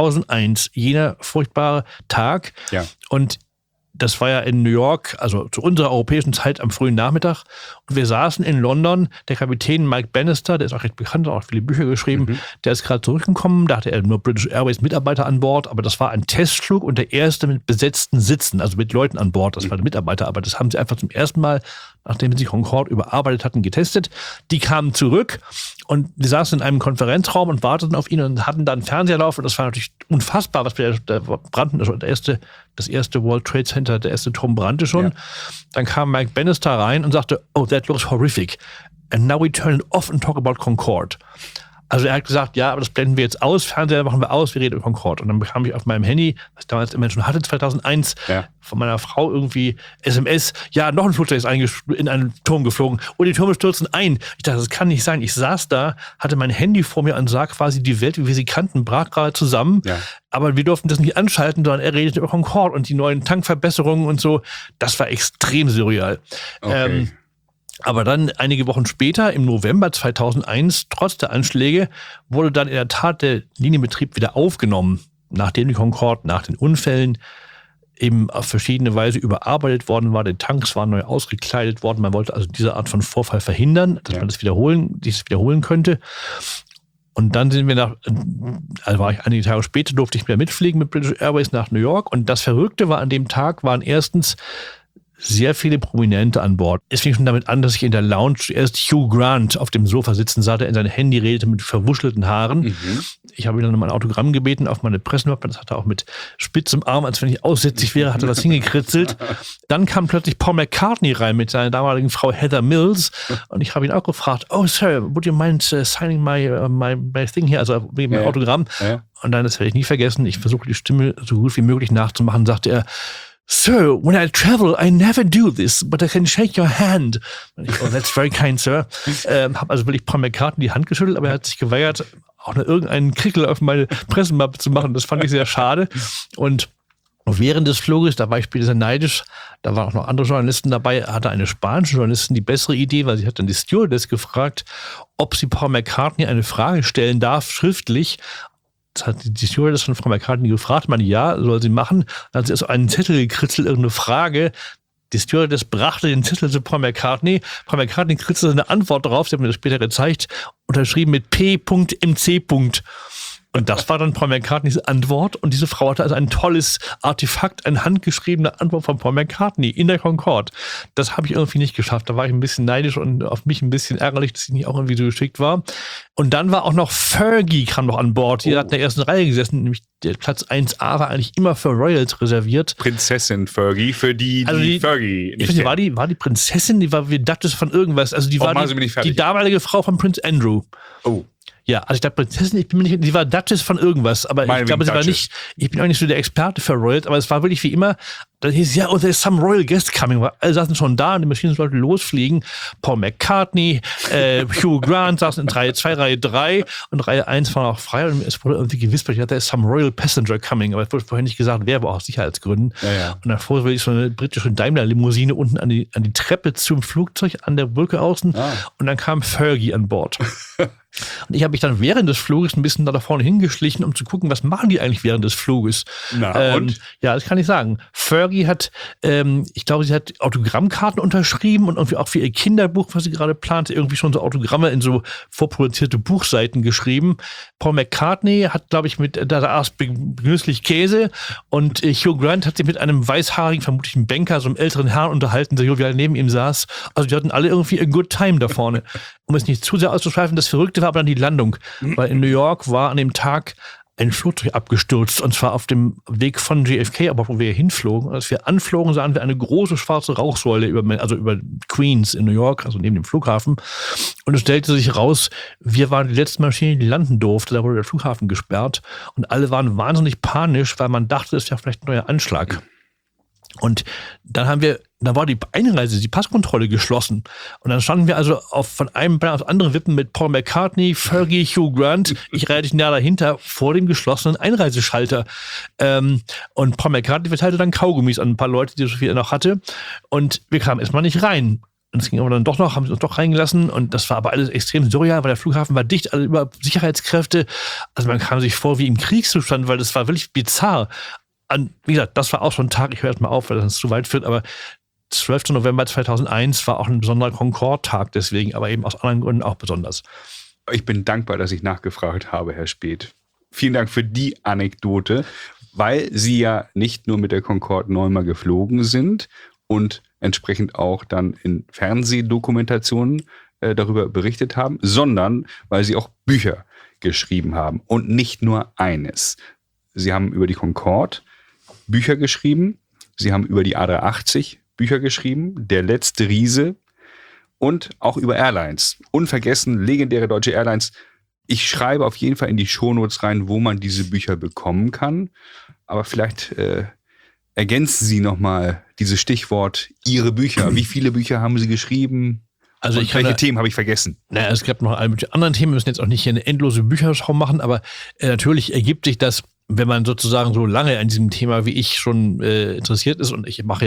2001, jener furchtbare Tag. Ja. Und das war ja in New York, also zu unserer europäischen Zeit am frühen Nachmittag. Und wir saßen in London, der Kapitän Mike Bannister, der ist auch recht bekannt, hat auch viele Bücher geschrieben, der ist gerade zurückgekommen, da hatte er nur British Airways Mitarbeiter an Bord, aber das war ein Testflug und der erste mit besetzten Sitzen, also mit Leuten an Bord, das war der Mitarbeiter, aber das haben sie einfach zum ersten Mal, nachdem sie Concorde überarbeitet hatten, getestet. Die kamen zurück und wir saßen in einem Konferenzraum und warteten auf ihn und hatten da einen Fernseher laufen und das war natürlich unfassbar, was wir da brannten, also das erste World Trade Center, der erste Turm brannte schon. Ja. Dann kam Mike Bannister rein und sagte, oh, that looks horrific. And now we turn it off and talk about Concorde. Also er hat gesagt, ja, aber das blenden wir jetzt aus, Fernseher machen wir aus, wir reden über Concorde. Und dann bekam ich auf meinem Handy, was ich damals immer schon hatte, 2001, von meiner Frau irgendwie SMS, ja, noch ein Flugzeug ist in einen Turm geflogen und die Türme stürzen ein. Ich dachte, das kann nicht sein. Ich saß da, hatte mein Handy vor mir und sah quasi die Welt, wie wir sie kannten, brach gerade zusammen. Ja. Aber wir durften das nicht anschalten, sondern er redete über Concorde und die neuen Tankverbesserungen und so. Das war extrem surreal. Okay. Aber dann einige Wochen später, im November 2001, trotz der Anschläge, wurde dann in der Tat der Linienbetrieb wieder aufgenommen, nachdem die Concorde nach den Unfällen eben auf verschiedene Weise überarbeitet worden war. Die Tanks waren neu ausgekleidet worden. Man wollte also diese Art von Vorfall verhindern, dass man das wiederholen könnte. Und dann sind wir also war ich einige Tage später, durfte ich wieder mitfliegen mit British Airways nach New York. Und das Verrückte war, an dem Tag waren erstens sehr viele Prominente an Bord. Es fing schon damit an, dass ich in der Lounge zuerst Hugh Grant auf dem Sofa sitzen sah, der in sein Handy redete mit verwuschelten Haaren. Mhm. Ich habe ihn dann um ein Autogramm gebeten auf meine Pressemappe. Das hat er auch mit spitzem Arm, als wenn ich aussätzig wäre, hat er das hingekritzelt. Dann kam plötzlich Paul McCartney rein mit seiner damaligen Frau Heather Mills. Und ich habe ihn auch gefragt, oh Sir, would you mind signing my thing here? Also wegen meinem Autogramm. Ja. Und dann, das werde ich nie vergessen, ich versuche die Stimme so gut wie möglich nachzumachen, sagte er, Sir, when I travel, I never do this, but I can shake your hand. Und ich, oh, that's very kind, Sir. Habe also wirklich Paul McCartney die Hand geschüttelt, aber er hat sich geweigert, auch noch irgendeinen Krickel auf meine Pressemappe zu machen. Das fand ich sehr schade. Und während des Fluges, da war ich später sehr neidisch, da waren auch noch andere Journalisten dabei, hatte eine spanische Journalistin die bessere Idee, weil sie hat dann die Stewardess gefragt, ob sie Paul McCartney eine Frage stellen darf, schriftlich. Das hat die Stewardess von Frau McCartney gefragt, man ja, soll sie machen. Dann hat sie erst einen Zettel gekritzelt, irgendeine Frage. Die Stewardess brachte den Zettel zu Paul McCartney. Paul McCartney kritzelte eine Antwort drauf, sie hat mir das später gezeigt, unterschrieben mit P.MC. Und das war dann Paul McCartneys Antwort. Und diese Frau hatte also ein tolles Artefakt, eine handgeschriebene Antwort von Paul McCartney in der Concorde. Das habe ich irgendwie nicht geschafft. Da war ich ein bisschen neidisch und auf mich ein bisschen ärgerlich, dass ich nicht auch irgendwie so geschickt war. Und dann war auch noch Fergie kam noch an Bord. Die hat in der ersten Reihe gesessen, nämlich der Platz 1a war eigentlich immer für Royals reserviert. Prinzessin Fergie, für die Fergie nicht. Ich weiß nicht, war die Prinzessin, die war wie Duchess von irgendwas. Also die war die damalige Frau von Prince Andrew. Oh. Ja, also ich glaube, Prinzessin, die war Duchess von irgendwas, aber ich glaube, sie war nicht, ich bin auch nicht so der Experte für Royals, aber es war wirklich wie immer, da hieß es, ja, oh, there's some royal guest coming. Alle saßen schon da und die Maschinen sollten losfliegen. Paul McCartney, Hugh Grant saßen in Reihe 2, Reihe 3 und Reihe 1 war auch frei und es wurde irgendwie gewispert, ja, there's some royal passenger coming, aber es wurde vorher nicht gesagt, wer, aber auch aus Sicherheitsgründen. Ja. Und davor wurde so eine britische Daimler-Limousine unten an die Treppe zum Flugzeug, an der Brücke außen und dann kam Fergie an Bord. Und ich habe mich dann während des Fluges ein bisschen da vorne hingeschlichen, um zu gucken, was machen die eigentlich während des Fluges. Na, und? Ja, das kann ich sagen. Fergie hat, ich glaube, sie hat Autogrammkarten unterschrieben und irgendwie auch für ihr Kinderbuch, was sie gerade plante, irgendwie schon so Autogramme in so vorproduzierte Buchseiten geschrieben. Paul McCartney hat, glaube ich, da aß genüsslich Käse und Hugh Grant hat sich mit einem weißhaarigen, vermutlich einem Banker, so einem älteren Herrn unterhalten, der jovial neben ihm saß. Also die hatten alle irgendwie a good time da vorne. Um es nicht zu sehr auszuschweifen, das Verrückte war aber dann die Landung, weil in New York war an dem Tag ein Flugzeug abgestürzt und zwar auf dem Weg von JFK, aber wo wir hinflogen. Und als wir anflogen, sahen wir eine große schwarze Rauchsäule über Queens in New York, also neben dem Flughafen. Und es stellte sich raus, wir waren die letzte Maschine, die landen durfte. Da wurde der Flughafen gesperrt und alle waren wahnsinnig panisch, weil man dachte, es wäre vielleicht ein neuer Anschlag. Und dann war die Einreise, die Passkontrolle geschlossen. Und dann standen wir also von einem Bein aufs andere Wippen mit Paul McCartney, Fergie, Hugh Grant. Ich relativ nah dahinter vor dem geschlossenen Einreiseschalter. Und Paul McCartney verteilte dann Kaugummis an ein paar Leute, die so viel er noch hatte. Und wir kamen erstmal nicht rein. Und es ging aber dann doch noch, haben sie uns doch reingelassen. Und das war aber alles extrem surreal, weil der Flughafen war dicht, alle über Sicherheitskräfte. Also man kam sich vor wie im Kriegszustand, weil das war wirklich bizarr. Wie gesagt, das war auch so ein Tag, ich höre jetzt mal auf, weil das zu weit führt, aber 12. November 2001 war auch ein besonderer Concorde-Tag deswegen, aber eben aus anderen Gründen auch besonders. Ich bin dankbar, dass ich nachgefragt habe, Herr Speth. Vielen Dank für die Anekdote, weil Sie ja nicht nur mit der Concorde neunmal geflogen sind und entsprechend auch dann in Fernsehdokumentationen darüber berichtet haben, sondern weil Sie auch Bücher geschrieben haben und nicht nur eines. Sie haben über die Concorde Bücher geschrieben, Sie haben über die A380 Bücher geschrieben, Der letzte Riese und auch über Airlines. Unvergessen, legendäre deutsche Airlines. Ich schreibe auf jeden Fall in die Shownotes rein, wo man diese Bücher bekommen kann. Aber vielleicht ergänzen Sie nochmal dieses Stichwort Ihre Bücher. Wie viele Bücher haben Sie geschrieben? Also welche Themen habe ich vergessen? Naja, es gab noch alle möglichen anderen Themen. Wir müssen jetzt auch nicht hier eine endlose Bücherschau machen, aber natürlich ergibt sich das, wenn man sozusagen so lange an diesem Thema wie ich schon interessiert ist, und ich habe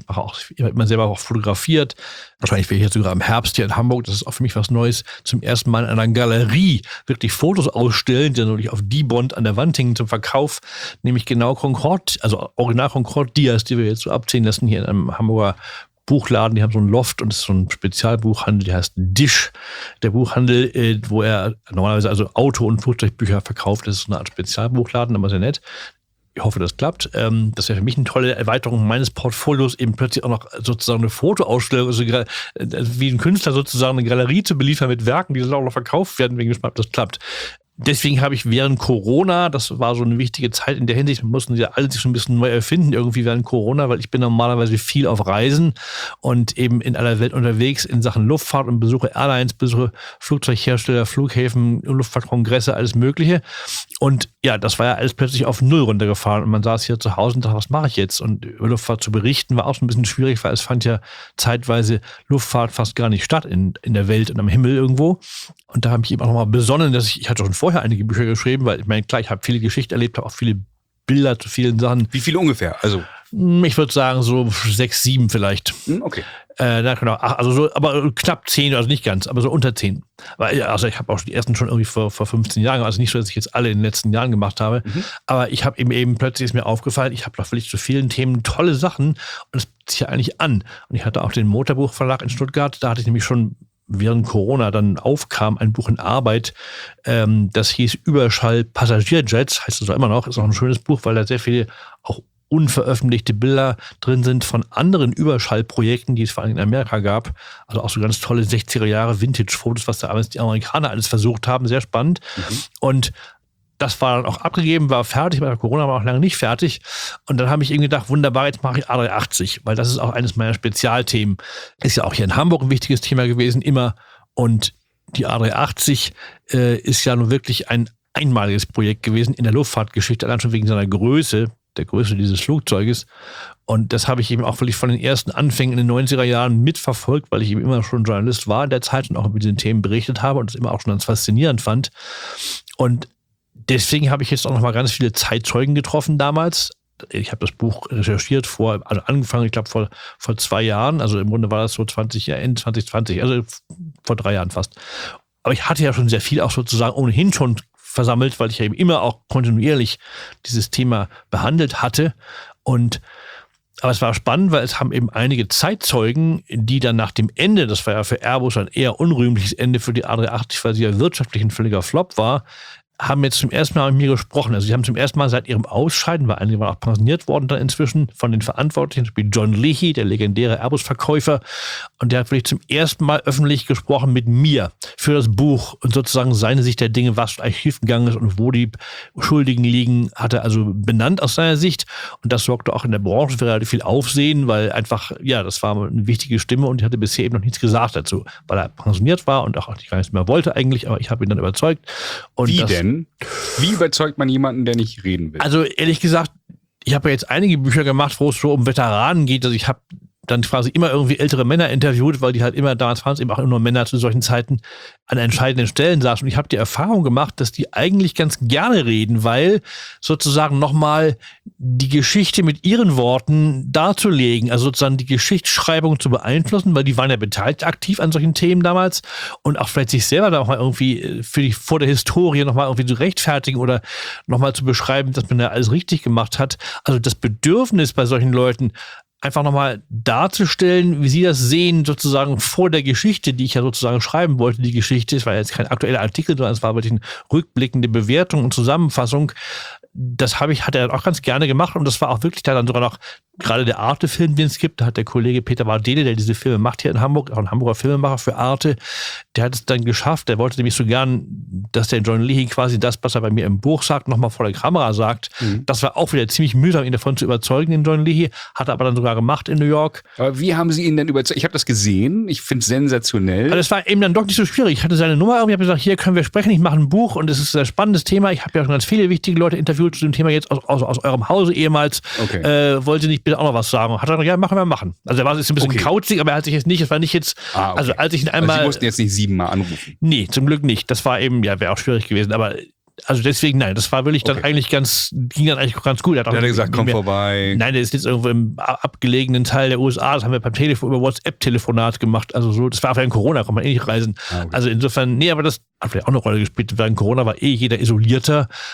immer selber auch fotografiert. Wahrscheinlich werde ich jetzt sogar im Herbst hier in Hamburg, das ist auch für mich was Neues, zum ersten Mal in einer Galerie wirklich Fotos ausstellen, die natürlich auf Dibond an der Wand hingen zum Verkauf, nämlich genau Concorde, also Original Concorde Dias, die wir jetzt so abziehen lassen hier in einem Hamburger Buchladen, die haben so einen Loft und es ist so ein Spezialbuchhandel, der heißt Dish. Der Buchhandel, wo er normalerweise also Auto- und Flugzeugbücher verkauft, das ist so eine Art Spezialbuchladen, aber sehr nett. Ich hoffe, das klappt. Das wäre für mich eine tolle Erweiterung meines Portfolios, eben plötzlich auch noch sozusagen eine Fotoausstellung, also wie ein Künstler sozusagen eine Galerie zu beliefern mit Werken, die dann auch noch verkauft werden. Bin gespannt, ob das klappt. Deswegen habe ich während Corona, das war so eine wichtige Zeit in der Hinsicht, wir mussten ja alle sich schon ein bisschen neu erfinden irgendwie während Corona, weil ich bin normalerweise viel auf Reisen und eben in aller Welt unterwegs in Sachen Luftfahrt und besuche Airlines, besuche Flugzeughersteller, Flughäfen, Luftfahrtkongresse, alles Mögliche. Und ja, das war ja alles plötzlich auf Null runtergefahren und man saß hier zu Hause und dachte, was mache ich jetzt? Und über Luftfahrt zu berichten war auch so ein bisschen schwierig, weil es fand ja zeitweise Luftfahrt fast gar nicht statt in der Welt und am Himmel irgendwo. Und da habe ich eben auch nochmal besonnen, dass ich hatte schon vorher einige Bücher geschrieben, weil ich meine, klar, ich habe viele Geschichten erlebt, habe auch viele Bilder zu vielen Sachen. Wie viele ungefähr? Also ich würde sagen so 6, 7 vielleicht. Okay. Genau, also so, aber knapp 10, also nicht ganz, aber so unter 10. Also ich habe auch die ersten schon irgendwie vor 15 Jahren, also nicht so, dass ich jetzt alle in den letzten Jahren gemacht habe, aber ich habe eben plötzlich ist mir aufgefallen, ich habe doch wirklich zu vielen Themen tolle Sachen und es zieht sich ja eigentlich an. Und ich hatte auch den Motorbuchverlag in Stuttgart, da hatte ich nämlich schon während Corona dann aufkam, ein Buch in Arbeit, das hieß Überschall Passagierjets, heißt es auch immer noch, ist auch ein schönes Buch, weil da sehr viele auch unveröffentlichte Bilder drin sind von anderen Überschallprojekten, die es vor allem in Amerika gab. Also auch so ganz tolle 60er Jahre Vintage-Fotos, was da die Amerikaner alles versucht haben, sehr spannend. Und das war dann auch abgegeben, war fertig, weil Corona war auch lange nicht fertig. Und dann habe ich irgendwie gedacht, wunderbar, jetzt mache ich A380, weil das ist auch eines meiner Spezialthemen. Ist ja auch hier in Hamburg ein wichtiges Thema gewesen, immer. Und die A380 ist ja nun wirklich ein einmaliges Projekt gewesen in der Luftfahrtgeschichte, allein schon wegen seiner Größe, der Größe dieses Flugzeuges. Und das habe ich eben auch wirklich von den ersten Anfängen in den 90er Jahren mitverfolgt, weil ich eben immer schon Journalist war in der Zeit und auch über diese Themen berichtet habe und es immer auch schon ganz faszinierend fand. Und deswegen habe ich jetzt auch noch mal ganz viele Zeitzeugen getroffen damals. Ich habe das Buch recherchiert angefangen, ich glaube vor 2 Jahren. Also im Grunde war das so Ende 2020, also vor 3 Jahren fast. Aber ich hatte ja schon sehr viel auch sozusagen ohnehin schon versammelt, weil ich ja eben immer auch kontinuierlich dieses Thema behandelt hatte. Aber es war spannend, weil es haben eben einige Zeitzeugen, die dann nach dem Ende, das war ja für Airbus ein eher unrühmliches Ende für die A380, weil sie ja wirtschaftlich ein völliger Flop war, haben jetzt zum ersten Mal mit mir gesprochen. Also sie haben zum ersten Mal seit ihrem Ausscheiden, weil einige waren auch pensioniert worden dann inzwischen von den Verantwortlichen, zum Beispiel John Leahy, der legendäre Airbus-Verkäufer. Und der hat wirklich zum ersten Mal öffentlich gesprochen mit mir für das Buch und sozusagen seine Sicht der Dinge, was eigentlich schiefgegangen ist und wo die Schuldigen liegen, hat er also benannt aus seiner Sicht. Und das sorgte auch in der Branche für relativ viel Aufsehen, weil einfach, ja, das war eine wichtige Stimme und ich hatte bisher eben noch nichts gesagt dazu, weil er pensioniert war und auch gar nichts mehr wollte eigentlich, aber ich habe ihn dann überzeugt. Und wie denn? Wie überzeugt man jemanden, der nicht reden will? Also ehrlich gesagt, ich habe ja jetzt einige Bücher gemacht, wo es so um Veteranen geht. Also ich habe dann quasi immer irgendwie ältere Männer interviewt, weil die halt immer, damals waren es eben auch nur Männer zu solchen Zeiten, an entscheidenden Stellen saßen. Und ich habe die Erfahrung gemacht, dass die eigentlich ganz gerne reden, weil sozusagen nochmal die Geschichte mit ihren Worten darzulegen, also sozusagen die Geschichtsschreibung zu beeinflussen, weil die waren ja beteiligt aktiv an solchen Themen damals und auch vielleicht sich selber da auch mal irgendwie vor der Historie nochmal irgendwie zu rechtfertigen oder nochmal zu beschreiben, dass man ja alles richtig gemacht hat. Also das Bedürfnis bei solchen Leuten, einfach nochmal darzustellen, wie sie das sehen, sozusagen vor der Geschichte, die ich ja sozusagen schreiben wollte. Die Geschichte, es war jetzt kein aktueller Artikel, sondern es war wirklich eine rückblickende Bewertung und Zusammenfassung. Das hat er auch ganz gerne gemacht und das war auch wirklich dann sogar noch gerade der Arte-Film, den es gibt. Da hat der Kollege Peter Wardele, der diese Filme macht hier in Hamburg, auch ein Hamburger Filmemacher für Arte, der hat es dann geschafft. Der wollte nämlich so gern, dass der John Leahy quasi das, was er bei mir im Buch sagt, nochmal vor der Kamera sagt. Das war auch wieder ziemlich mühsam, ihn davon zu überzeugen, den John Leahy. Hat er aber dann sogar gemacht in New York. Aber wie haben Sie ihn denn überzeugt? Ich habe das gesehen. Ich finde es sensationell. Aber es war eben dann doch nicht so schwierig. Ich hatte seine Nummer und ich habe gesagt, hier können wir sprechen. Ich mache ein Buch und es ist ein sehr spannendes Thema. Ich habe ja schon ganz viele wichtige Leute interviewt zu dem Thema jetzt aus eurem Hause ehemals. Okay. Wollte nicht bitte auch noch was sagen? Hat er gesagt, ja, machen. Also er war jetzt ein bisschen kauzig, aber er hat sich jetzt nicht, es war nicht jetzt, okay. Also als ich ihn einmal... Also Sie mussten jetzt nicht 7-mal anrufen? Nee, zum Glück nicht. Das war eben, ja, wäre auch schwierig gewesen, aber also deswegen, nein, das war wirklich dann ging dann eigentlich ganz gut. Er hat gesagt, komm vorbei. Nein, der ist jetzt irgendwo im abgelegenen Teil der USA, das haben wir beim Telefon, über WhatsApp-Telefonat gemacht, also so, das war während Corona, kann man eh nicht reisen. Okay. Also insofern, nee, aber das hat vielleicht auch eine Rolle gespielt, während Corona war jeder isolierter.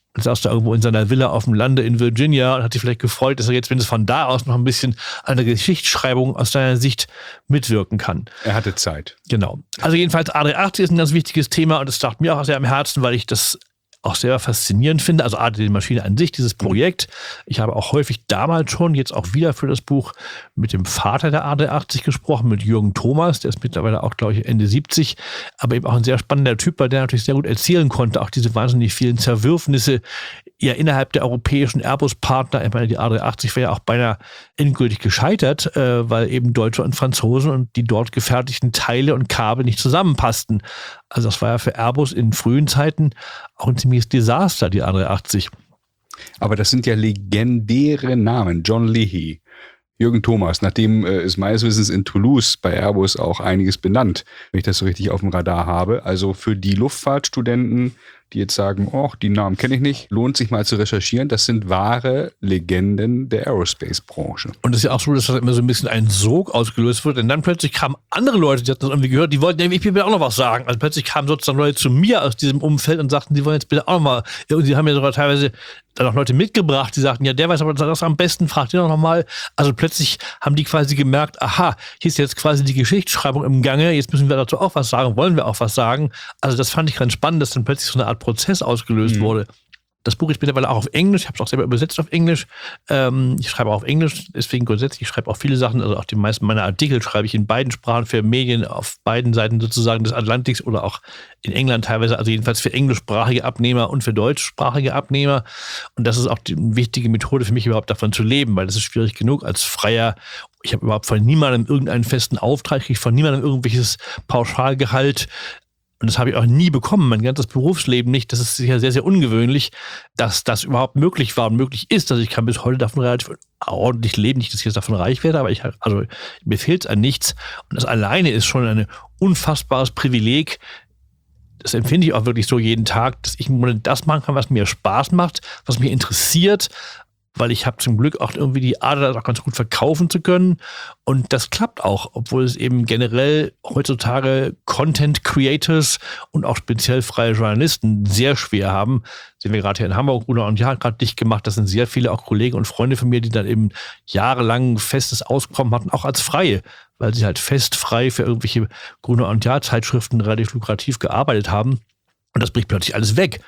und saß da irgendwo in seiner Villa auf dem Lande in Virginia und hat sich vielleicht gefreut, dass er jetzt, wenn es von da aus noch ein bisschen an der Geschichtsschreibung aus seiner Sicht mitwirken kann. Er hatte Zeit. Genau. Also jedenfalls A380 ist ein ganz wichtiges Thema und es lag mir auch sehr am Herzen, weil ich das auch sehr faszinierend finde. Also die Maschine an sich, dieses Projekt. Ich habe auch häufig damals schon, jetzt auch wieder für das Buch, mit dem Vater der A380 gesprochen, mit Jürgen Thomas, der ist mittlerweile auch, glaube ich, Ende 70, aber eben auch ein sehr spannender Typ, weil der natürlich sehr gut erzählen konnte, auch diese wahnsinnig vielen Zerwürfnisse ja innerhalb der europäischen Airbus-Partner. Ich meine, die A380 wäre ja auch beinahe endgültig gescheitert, weil eben Deutsche und Franzosen und die dort gefertigten Teile und Kabel nicht zusammenpassten. Also das war ja für Airbus in frühen Zeiten auch ein ziemliches Desaster, die A380. Aber das sind ja legendäre Namen. John Leahy, Jürgen Thomas, nachdem ist meines Wissens in Toulouse bei Airbus auch einiges benannt, wenn ich das so richtig auf dem Radar habe. Also für die Luftfahrtstudenten, die jetzt sagen, oh, die Namen kenne ich nicht, lohnt sich mal zu recherchieren. Das sind wahre Legenden der Aerospace-Branche. Und es ist ja auch so, dass das immer so ein bisschen ein Sog ausgelöst wird. Denn dann plötzlich kamen andere Leute, die hatten das irgendwie gehört, die wollten, ich will auch noch was sagen. Also plötzlich kamen sozusagen Leute zu mir aus diesem Umfeld und sagten, die wollen jetzt bitte auch noch mal. Und sie haben ja sogar teilweise dann auch Leute mitgebracht, die sagten, ja, der weiß aber das am besten, fragt ihr noch mal. Also plötzlich haben die quasi gemerkt, aha, hier ist jetzt quasi die Geschichtsschreibung im Gange, jetzt müssen wir dazu auch was sagen, wollen wir auch was sagen. Also das fand ich ganz spannend, dass dann plötzlich so eine Art Prozess ausgelöst wurde. Das Buch ist mittlerweile auch auf Englisch, ich habe es auch selber übersetzt auf Englisch. Ich schreibe auch auf Englisch, deswegen grundsätzlich, ich schreibe auch viele Sachen, also auch die meisten meiner Artikel schreibe ich in beiden Sprachen für Medien auf beiden Seiten sozusagen des Atlantiks oder auch in England teilweise, also jedenfalls für englischsprachige Abnehmer und für deutschsprachige Abnehmer. Und das ist auch die wichtige Methode für mich überhaupt davon zu leben, weil das ist schwierig genug als Freier. Ich habe überhaupt von niemandem irgendeinen festen Auftrag, ich kriege von niemandem irgendwelches Pauschalgehalt. Und das habe ich auch nie bekommen, mein ganzes Berufsleben nicht. Das ist sicher sehr, sehr ungewöhnlich, dass das überhaupt möglich war und möglich ist. Also ich kann bis heute davon relativ ordentlich leben. Nicht, dass ich jetzt davon reich werde, aber mir fehlt es an nichts. Und das alleine ist schon ein unfassbares Privileg. Das empfinde ich auch wirklich so jeden Tag, dass ich das machen kann, was mir Spaß macht, was mich interessiert, weil ich habe zum Glück auch irgendwie die Art, das auch ganz gut verkaufen zu können. Und das klappt auch, obwohl es eben generell heutzutage Content Creators und auch speziell freie Journalisten sehr schwer haben. Sehen wir gerade hier in Hamburg, Gruner und Jahr hat gerade dicht gemacht. Das sind sehr viele auch Kollegen und Freunde von mir, die dann eben jahrelang festes Auskommen hatten, auch als Freie, weil sie halt frei für irgendwelche Gruner und Jahr Zeitschriften relativ lukrativ gearbeitet haben. Und das bricht plötzlich alles weg.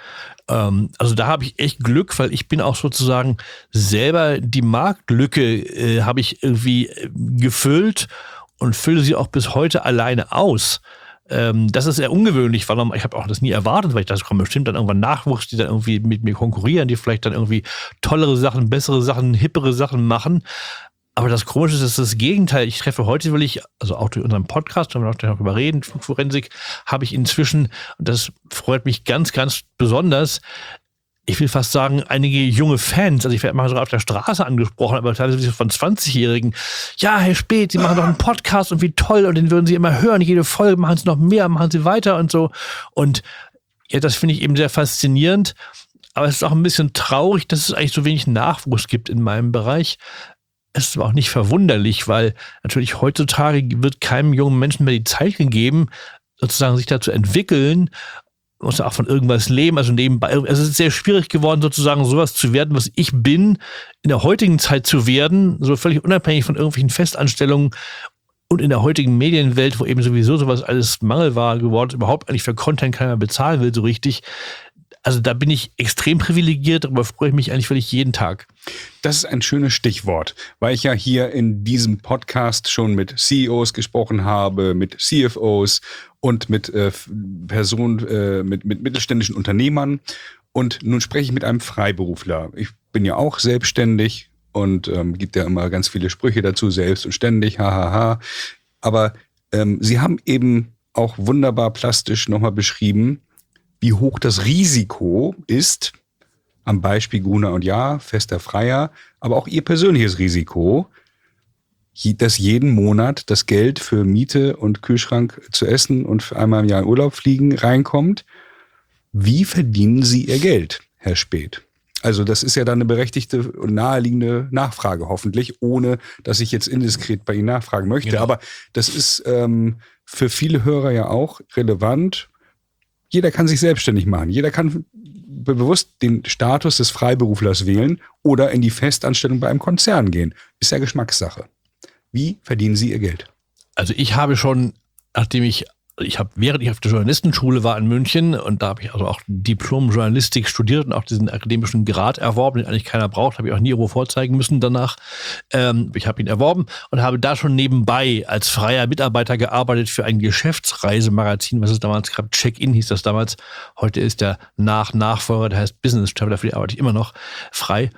Also da habe ich echt Glück, weil ich bin auch sozusagen selber die Marktlücke habe ich irgendwie gefüllt und fülle sie auch bis heute alleine aus. Das ist sehr ungewöhnlich, weil ich habe auch das nie erwartet, weil ich dachte, kommen bestimmt dann irgendwann Nachwuchs, die dann irgendwie mit mir konkurrieren, die vielleicht dann irgendwie tollere Sachen, bessere Sachen, hippere Sachen machen. Aber das Komische ist, dass das Gegenteil. Ich treffe heute, also auch durch unseren Podcast, wenn wir noch darüber reden, Flugforensik, habe ich inzwischen, und das freut mich ganz, ganz besonders, ich will fast sagen, einige junge Fans, also ich werde mal sogar auf der Straße angesprochen, aber teilweise von 20-Jährigen, ja, Herr Späth, Sie machen doch einen Podcast und wie toll und den würden Sie immer hören, jede Folge, machen Sie noch mehr, machen Sie weiter und so. Und ja, das finde ich eben sehr faszinierend, aber es ist auch ein bisschen traurig, dass es eigentlich so wenig Nachwuchs gibt in meinem Bereich. Es ist aber auch nicht verwunderlich, weil natürlich heutzutage wird keinem jungen Menschen mehr die Zeit gegeben, sozusagen sich da zu entwickeln, muss ja auch von irgendwas leben, also nebenbei. Also es ist sehr schwierig geworden, sozusagen sowas zu werden, was ich bin, in der heutigen Zeit zu werden, so völlig unabhängig von irgendwelchen Festanstellungen und in der heutigen Medienwelt, wo eben sowieso sowas alles Mangelware geworden ist, überhaupt eigentlich für Content keiner bezahlen will, so richtig. Also da bin ich extrem privilegiert, darüber freue ich mich eigentlich wirklich jeden Tag. Das ist ein schönes Stichwort, weil ich ja hier in diesem Podcast schon mit CEOs gesprochen habe, mit CFOs und mit Personen, mit mittelständischen Unternehmern. Und nun spreche ich mit einem Freiberufler. Ich bin ja auch selbstständig und gibt ja immer ganz viele Sprüche dazu, selbst und ständig, hahaha. Aber Sie haben eben auch wunderbar plastisch nochmal beschrieben, wie hoch das Risiko ist, am Beispiel Gruner und Jahr, Fester Freier, aber auch Ihr persönliches Risiko, dass jeden Monat das Geld für Miete und Kühlschrank zu essen und für einmal im Jahr in Urlaub fliegen reinkommt. Wie verdienen Sie Ihr Geld, Herr Späth? Also das ist ja dann eine berechtigte und naheliegende Nachfrage hoffentlich, ohne dass ich jetzt indiskret bei Ihnen nachfragen möchte. Genau. Aber das ist für viele Hörer ja auch relevant. Jeder kann sich selbstständig machen. Jeder kann bewusst den Status des Freiberuflers wählen oder in die Festanstellung bei einem Konzern gehen. Ist ja Geschmackssache. Wie verdienen Sie Ihr Geld? Also ich habe schon, während ich auf der Journalistenschule war in München, und da habe ich also auch Diplom-Journalistik studiert und auch diesen akademischen Grad erworben, den eigentlich keiner braucht, habe ich auch nie irgendwo vorzeigen müssen danach. Ich habe ihn erworben und habe da schon nebenbei als freier Mitarbeiter gearbeitet für ein Geschäftsreisemagazin, was es damals gab, Check-in hieß das damals. Heute ist der Nachfolger, der heißt Business Traveler, für die arbeite ich immer noch frei.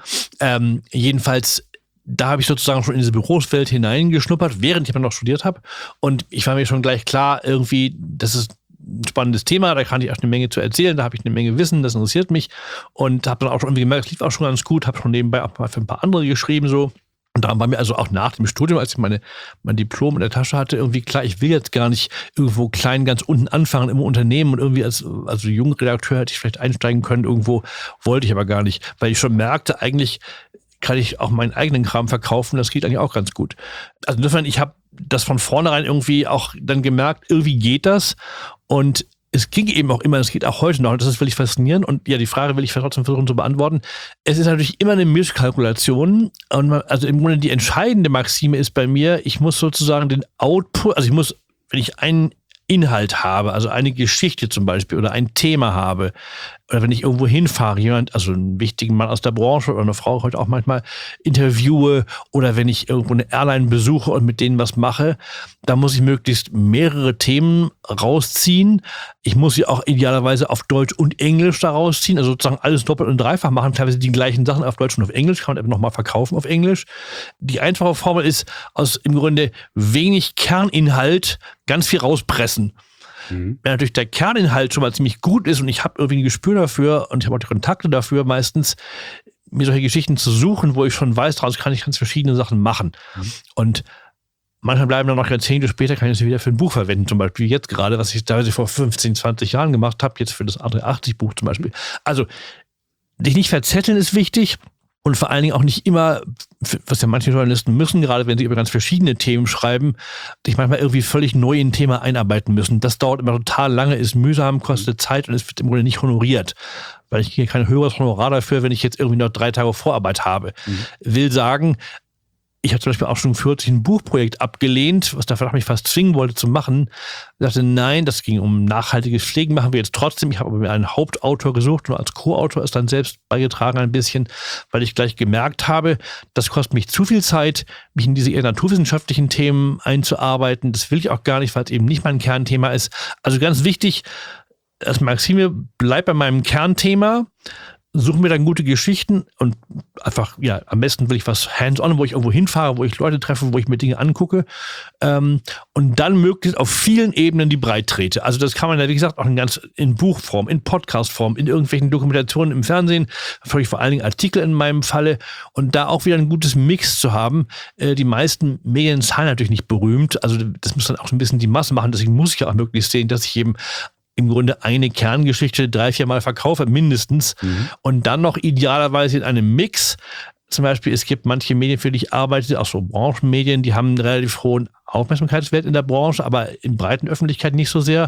Jedenfalls, da habe ich sozusagen schon in diese Berufswelt hineingeschnuppert, während ich noch studiert habe. Und ich war mir schon gleich klar, irgendwie, das ist ein spannendes Thema, da kann ich auch eine Menge zu erzählen, da habe ich eine Menge Wissen, das interessiert mich. Und habe dann auch schon irgendwie gemerkt, es lief auch schon ganz gut, habe schon nebenbei auch mal für ein paar andere geschrieben so. Und da war mir also auch nach dem Studium, als ich mein Diplom in der Tasche hatte, irgendwie klar, ich will jetzt gar nicht irgendwo klein ganz unten anfangen im Unternehmen und irgendwie als Jungredakteur hätte ich vielleicht einsteigen können, irgendwo wollte ich aber gar nicht, weil ich schon merkte, eigentlich kann ich auch meinen eigenen Kram verkaufen, das geht eigentlich auch ganz gut. Also insofern, ich habe das von vornherein irgendwie auch dann gemerkt, irgendwie geht das und es ging eben auch immer, es geht auch heute noch, und das ist wirklich faszinierend und ja, die Frage will ich trotzdem versuchen zu beantworten. Es ist natürlich immer eine Mischkalkulation und also im Grunde die entscheidende Maxime ist bei mir, ich muss sozusagen den Output, also ich muss, wenn ich einen Inhalt habe, also eine Geschichte zum Beispiel oder ein Thema habe, oder wenn ich irgendwo hinfahre, also einen wichtigen Mann aus der Branche oder eine Frau heute auch manchmal interviewe oder wenn ich irgendwo eine Airline besuche und mit denen was mache, da muss ich möglichst mehrere Themen rausziehen. Ich muss sie auch idealerweise auf Deutsch und Englisch da rausziehen, also sozusagen alles doppelt und dreifach machen, teilweise die gleichen Sachen auf Deutsch und auf Englisch, kann man eben nochmal verkaufen auf Englisch. Die einfache Formel ist aus im Grunde wenig Kerninhalt ganz viel rauspressen. Wenn natürlich der Kerninhalt schon mal ziemlich gut ist und ich habe irgendwie ein Gespür dafür und ich habe auch die Kontakte dafür meistens, mir solche Geschichten zu suchen, wo ich schon weiß, daraus kann ich ganz verschiedene Sachen machen. Und manchmal bleiben dann noch Jahrzehnte später, kann ich das wieder für ein Buch verwenden, zum Beispiel jetzt gerade, was ich teilweise vor 15, 20 Jahren gemacht habe, jetzt für das André 80 Buch zum Beispiel. Also, dich nicht verzetteln ist wichtig. Und vor allen Dingen auch nicht immer, was ja manche Journalisten müssen, gerade wenn sie über ganz verschiedene Themen schreiben, sich manchmal irgendwie völlig neu in ein Thema einarbeiten müssen. Das dauert immer total lange, ist mühsam, kostet Zeit und es wird im Grunde nicht honoriert. Weil ich kriege kein höheres Honorar dafür, wenn ich jetzt irgendwie noch 3 Tage Vorarbeit habe. Will sagen, ich habe zum Beispiel auch schon kürzlich ein Buchprojekt abgelehnt, was der Verlag mich fast zwingen wollte zu machen. Ich dachte, nein, das ging um nachhaltiges Pflegen, machen wir jetzt trotzdem. Ich habe aber mir einen Hauptautor gesucht und als Co-Autor ist dann selbst beigetragen ein bisschen, weil ich gleich gemerkt habe, das kostet mich zu viel Zeit, mich in diese eher naturwissenschaftlichen Themen einzuarbeiten. Das will ich auch gar nicht, weil es eben nicht mein Kernthema ist. Also ganz wichtig, das Maxime bleibt bei meinem Kernthema, suchen mir dann gute Geschichten und einfach, ja, am besten will ich was hands-on, wo ich irgendwo hinfahre, wo ich Leute treffe, wo ich mir Dinge angucke und dann möglichst auf vielen Ebenen die breit trete. Also das kann man ja, wie gesagt, auch in Buchform, in Podcastform, in irgendwelchen Dokumentationen im Fernsehen, vor allen Dingen Artikel in meinem Falle und da auch wieder ein gutes Mix zu haben. Die meisten Medien sind natürlich nicht berühmt, also das muss dann auch so ein bisschen die Masse machen, deswegen muss ich ja auch möglichst sehen, dass ich eben im Grunde eine Kerngeschichte 3-4 Mal verkaufe, mindestens. Und dann noch idealerweise in einem Mix. Zum Beispiel, es gibt manche Medien, für die ich arbeite, auch so Branchenmedien, die haben einen relativ hohen Aufmerksamkeitswert in der Branche, aber in breiten Öffentlichkeit nicht so sehr.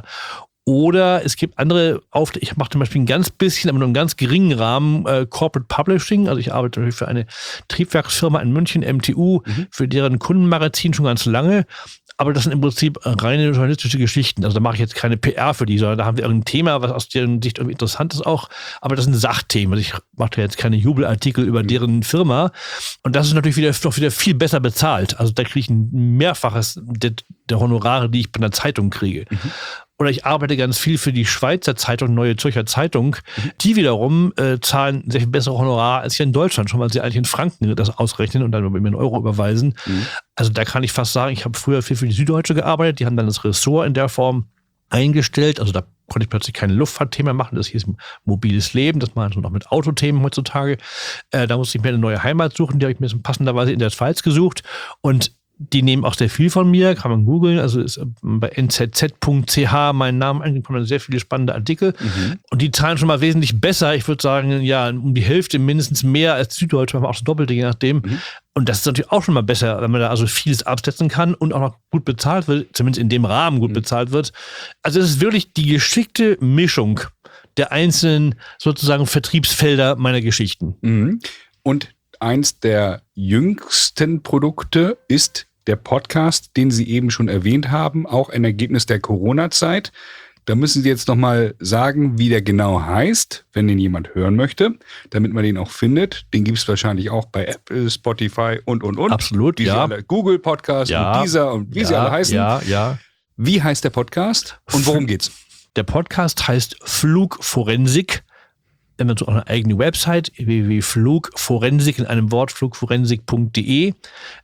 Oder es gibt andere ich mache zum Beispiel ein ganz bisschen, aber nur einen ganz geringen Rahmen Corporate Publishing. Also ich arbeite natürlich für eine Triebwerksfirma in München, MTU, für deren Kundenmagazin schon ganz lange. Aber das sind im Prinzip reine journalistische Geschichten. Also da mache ich jetzt keine PR für die, sondern da haben wir irgendein Thema, was aus deren Sicht irgendwie interessant ist auch. Aber das sind Sachthemen. Also ich mache da jetzt keine Jubelartikel über deren Firma. Und das ist natürlich wieder viel besser bezahlt. Also da kriege ich ein Mehrfaches der Honorare, die ich bei einer Zeitung kriege. Oder ich arbeite ganz viel für die Schweizer Zeitung, Neue Zürcher Zeitung. Die wiederum zahlen sehr viel bessere Honorar als hier in Deutschland, schon weil sie eigentlich in Franken das ausrechnen und dann mir einen Euro überweisen. Also da kann ich fast sagen, ich habe früher viel für die Süddeutsche gearbeitet. Die haben dann das Ressort in der Form eingestellt. Also da konnte ich plötzlich kein Luftfahrtthema machen. Das hieß mobiles Leben. Das machen sie noch mit Autothemen heutzutage. Da musste ich mir eine neue Heimat suchen. Die habe ich mir passenderweise in der Schweiz gesucht. Und die nehmen auch sehr viel von mir, kann man googeln, also ist bei nzz.ch mein Name eingegeben, kommen sehr viele spannende Artikel und die zahlen schon mal wesentlich besser, ich würde sagen, ja, um die Hälfte mindestens mehr als Süddeutsche, aber auch das Doppelte, je nachdem. Und das ist natürlich auch schon mal besser, wenn man da also vieles absetzen kann und auch noch gut bezahlt wird, zumindest in dem Rahmen gut bezahlt wird. Also es ist wirklich die geschickte Mischung der einzelnen sozusagen Vertriebsfelder meiner Geschichten. Mhm. Und eins der jüngsten Produkte ist der Podcast, den Sie eben schon erwähnt haben, auch ein Ergebnis der Corona-Zeit. Da müssen Sie jetzt nochmal sagen, wie der genau heißt, wenn den jemand hören möchte, damit man den auch findet. Den gibt es wahrscheinlich auch bei Apple, Spotify und. Absolut, wie ja. Google Podcast Ja. und dieser und wie sie alle heißen. Ja. Wie heißt der Podcast und worum geht's? Der Podcast heißt Flugforensik. Wir haben dazu auch eine eigene Website, www.flugforensik in einem Wort, flugforensik.de.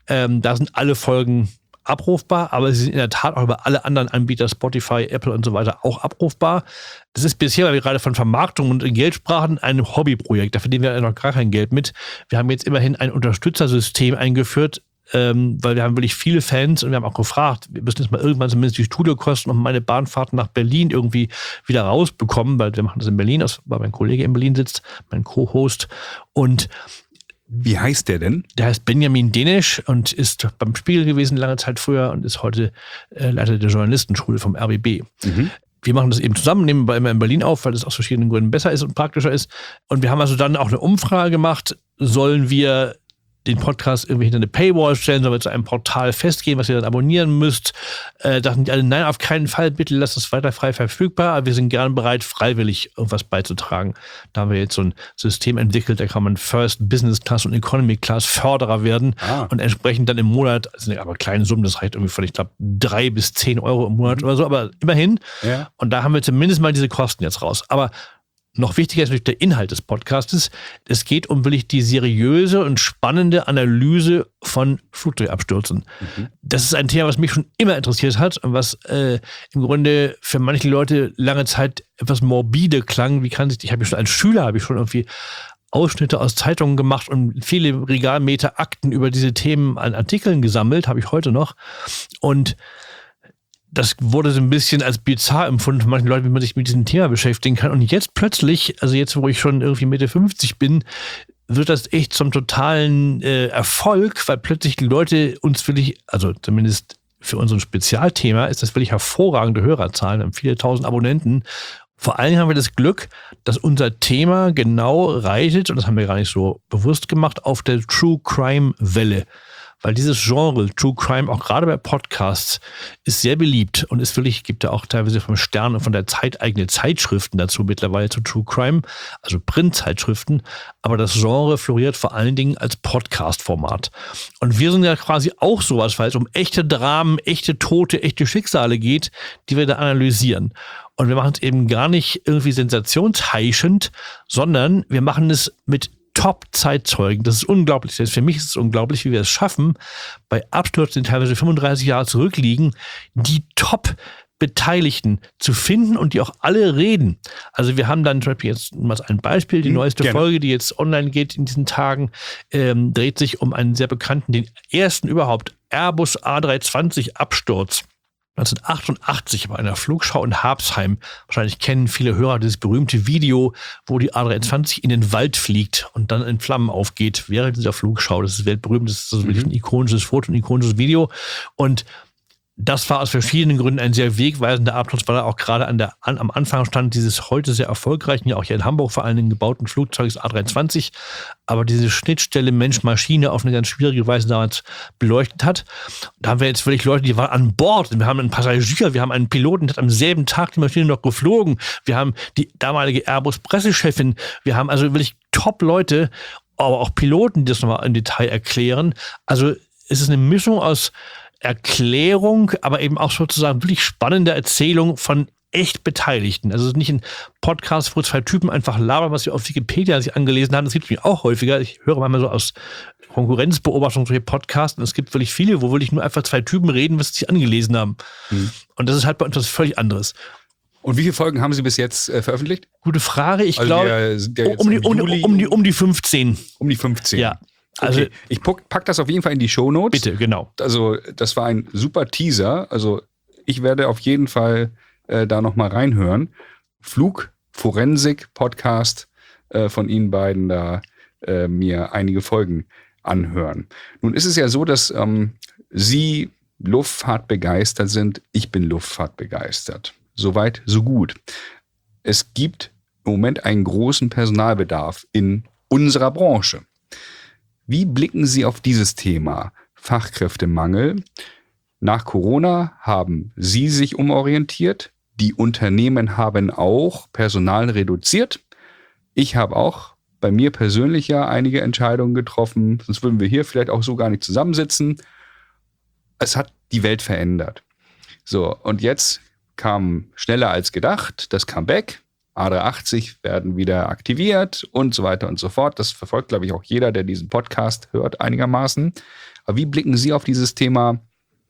Da sind alle Folgen abrufbar, aber sie sind in der Tat auch über alle anderen Anbieter, Spotify, Apple und so weiter, auch abrufbar. Das ist bisher, weil wir gerade von Vermarktung und Geld sprachen, ein Hobbyprojekt. Da verdienen wir noch gar kein Geld mit. Wir haben jetzt immerhin ein Unterstützersystem eingeführt, weil wir haben wirklich viele Fans und wir haben auch gefragt, wir müssen jetzt mal irgendwann zumindest die Studiokosten und meine Bahnfahrt nach Berlin irgendwie wieder rausbekommen, weil wir machen das in Berlin, weil mein Kollege in Berlin sitzt, mein Co-Host. Und wie heißt der denn? Der heißt Benjamin Denesch und ist beim Spiegel gewesen lange Zeit früher und ist heute Leiter der Journalistenschule vom RBB. Mhm. Wir machen das eben zusammen, nehmen wir immer in Berlin auf, weil das aus verschiedenen Gründen besser ist und praktischer ist. Und wir haben also dann auch eine Umfrage gemacht, sollen wir den Podcast irgendwie hinter eine Paywall stellen, sollen wir zu einem Portal festgehen, was ihr dann abonnieren müsst. Dachten die alle, nein, auf keinen Fall, bitte lasst es weiter frei verfügbar, aber wir sind gern bereit, freiwillig irgendwas beizutragen. Da haben wir jetzt so ein System entwickelt, da kann man First, Business Class und Economy Class Förderer werden und entsprechend dann im Monat, das sind aber kleine Summen, das reicht irgendwie von, ich glaube, 3 bis 10 Euro im Monat oder so, aber immerhin. Ja. Und da haben wir zumindest mal diese Kosten jetzt raus. Aber noch wichtiger ist natürlich der Inhalt des Podcastes. Es geht um wirklich die seriöse und spannende Analyse von Flugzeugabstürzen. Mhm. Das ist ein Thema, was mich schon immer interessiert hat und was im Grunde für manche Leute lange Zeit etwas morbide klang. Ich habe schon als Schüler irgendwie Ausschnitte aus Zeitungen gemacht und viele Regalmeter Akten über diese Themen an Artikeln gesammelt, habe ich heute noch. Und das wurde so ein bisschen als bizarr empfunden von manchen Leuten, wie man sich mit diesem Thema beschäftigen kann. Und jetzt plötzlich, also jetzt, wo ich schon irgendwie Mitte 50 bin, wird das echt zum totalen Erfolg, weil plötzlich die Leute uns wirklich, also zumindest für unser Spezialthema, ist das wirklich hervorragende Hörerzahlen, haben viele tausend Abonnenten. Vor allem haben wir das Glück, dass unser Thema genau reitet, und das haben wir gar nicht so bewusst gemacht, auf der True Crime Welle. Weil dieses Genre True Crime, auch gerade bei Podcasts, ist sehr beliebt und ist wirklich, gibt ja auch teilweise vom Stern und von der Zeit eigene Zeitschriften dazu mittlerweile zu True Crime, also Printzeitschriften. Aber das Genre floriert vor allen Dingen als Podcast-Format. Und wir sind ja quasi auch sowas, weil es um echte Dramen, echte Tote, echte Schicksale geht, die wir da analysieren. Und wir machen es eben gar nicht irgendwie sensationsheischend, sondern wir machen es mit Top-Zeitzeugen. Das ist unglaublich. Für mich ist es unglaublich, wie wir es schaffen, bei Abstürzen, die teilweise 35 Jahre zurückliegen, die Top-Beteiligten zu finden und die auch alle reden. Also wir haben dann zum Beispiel jetzt mal ein Beispiel, die neueste Folge, die jetzt online geht in diesen Tagen, dreht sich um einen sehr bekannten, den ersten überhaupt Airbus A320 Absturz. 1988 bei einer Flugschau in Habsheim. Wahrscheinlich kennen viele Hörer dieses berühmte Video, wo die A320 in den Wald fliegt und dann in Flammen aufgeht während dieser Flugschau. Das ist weltberühmt, das ist wirklich ein ikonisches Foto, ein ikonisches Video. Und das war aus verschiedenen Gründen ein sehr wegweisender Abschluss, weil er auch gerade am Anfang stand dieses heute sehr erfolgreichen, ja auch hier in Hamburg vor allen Dingen gebauten Flugzeugs A320, aber diese Schnittstelle Mensch-Maschine auf eine ganz schwierige Weise damals beleuchtet hat. Da haben wir jetzt wirklich Leute, die waren an Bord. Wir haben einen Passagier, wir haben einen Piloten, der hat am selben Tag die Maschine noch geflogen. Wir haben die damalige Airbus-Pressechefin. Wir haben also wirklich Top-Leute, aber auch Piloten, die das nochmal im Detail erklären. Also es ist eine Mischung aus Erklärung, aber eben auch sozusagen wirklich spannende Erzählung von echt Beteiligten. Also es ist nicht ein Podcast, wo zwei Typen einfach labern, was sie auf Wikipedia sich angelesen haben. Das gibt es mir auch häufiger. Ich höre manchmal so aus Konkurrenzbeobachtung solche Podcasts und es gibt wirklich viele, wo wirklich nur einfach zwei Typen reden, was sie sich angelesen haben. Und das ist halt bei uns was völlig anderes. Und wie viele Folgen haben Sie bis jetzt veröffentlicht? Gute Frage. Ich glaube, um die 15. Um die 15? Ja. Also, okay. Ich pack das auf jeden Fall in die Shownotes. Bitte, genau. Also das war ein super Teaser. Also ich werde auf jeden Fall da nochmal reinhören. Flugforensik-Podcast von Ihnen beiden da mir einige Folgen anhören. Nun ist es ja so, dass Sie Luftfahrt begeistert sind. Ich bin Luftfahrt begeistert. Soweit, so gut. Es gibt im Moment einen großen Personalbedarf in unserer Branche. Wie blicken Sie auf dieses Thema Fachkräftemangel? Nach Corona haben Sie sich umorientiert. Die Unternehmen haben auch Personal reduziert. Ich habe auch bei mir persönlich ja einige Entscheidungen getroffen. Sonst würden wir hier vielleicht auch so gar nicht zusammensitzen. Es hat die Welt verändert. So, und jetzt kam schneller als gedacht das Comeback. A380 werden wieder aktiviert und so weiter und so fort. Das verfolgt, glaube ich, auch jeder, der diesen Podcast hört, einigermaßen. Aber wie blicken Sie auf dieses Thema?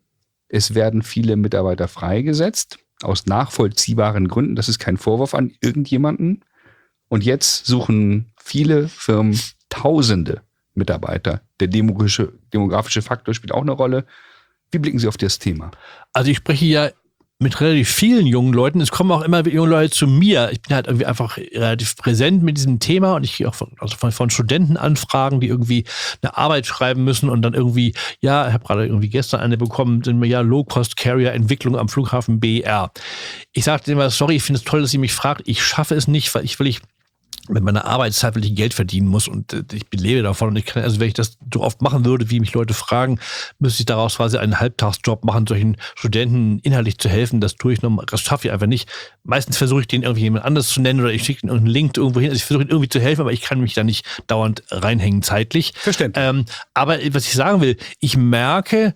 Es werden viele Mitarbeiter freigesetzt, aus nachvollziehbaren Gründen. Das ist kein Vorwurf an irgendjemanden. Und jetzt suchen viele Firmen Tausende Mitarbeiter. Der demografische Faktor spielt auch eine Rolle. Wie blicken Sie auf das Thema? Also ich spreche ja mit relativ vielen jungen Leuten. Es kommen auch immer junge Leute zu mir. Ich bin halt irgendwie einfach relativ präsent mit diesem Thema und ich kriege auch von Studenten Anfragen, die irgendwie eine Arbeit schreiben müssen und dann irgendwie, ja, ich habe gerade irgendwie gestern eine bekommen, sind mir ja Low-Cost-Carrier-Entwicklung am Flughafen BER. Ich sagte immer, sorry, ich finde es toll, dass ihr mich fragt. Ich schaffe es nicht, weil ich mit meiner Arbeitszeit will ich Geld verdienen muss und ich lebe davon und ich kann, also wenn ich das so oft machen würde, wie mich Leute fragen, müsste ich daraus quasi einen Halbtagsjob machen, solchen Studenten inhaltlich zu helfen. Das tue ich noch, das schaffe ich einfach nicht. Meistens versuche ich den irgendwie jemand anders zu nennen oder ich schicke einen Link irgendwo hin. Also ich versuche ihnen irgendwie zu helfen, aber ich kann mich da nicht dauernd reinhängen zeitlich. Verständlich. Aber was ich sagen will, ich merke,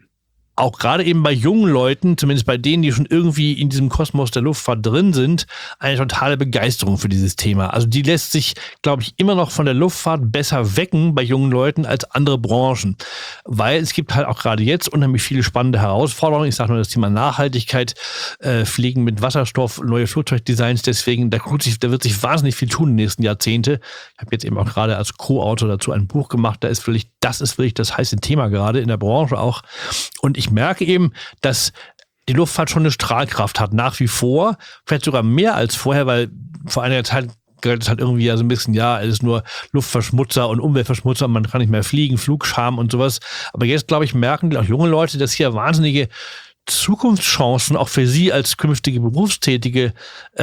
auch gerade eben bei jungen Leuten, zumindest bei denen, die schon irgendwie in diesem Kosmos der Luftfahrt drin sind, eine totale Begeisterung für dieses Thema. Also die lässt sich, glaube ich, immer noch von der Luftfahrt besser wecken bei jungen Leuten als andere Branchen. Weil es gibt halt auch gerade jetzt unheimlich viele spannende Herausforderungen. Ich sage nur das Thema Nachhaltigkeit, Fliegen mit Wasserstoff, neue Flugzeugdesigns. Deswegen, da wird sich wahnsinnig viel tun in den nächsten Jahrzehnte. Ich habe jetzt eben auch gerade als Co-Autor dazu ein Buch gemacht. Das ist wirklich das heiße Thema gerade in der Branche auch. Und ich merke eben, dass die Luftfahrt schon eine Strahlkraft hat, nach wie vor, vielleicht sogar mehr als vorher, weil vor einiger Zeit galt es halt irgendwie ja so ein bisschen, ja, es ist nur Luftverschmutzer und Umweltverschmutzer, man kann nicht mehr fliegen, Flugscham und sowas. Aber jetzt, glaube ich, merken auch junge Leute, dass hier wahnsinnige Zukunftschancen auch für sie als künftige Berufstätige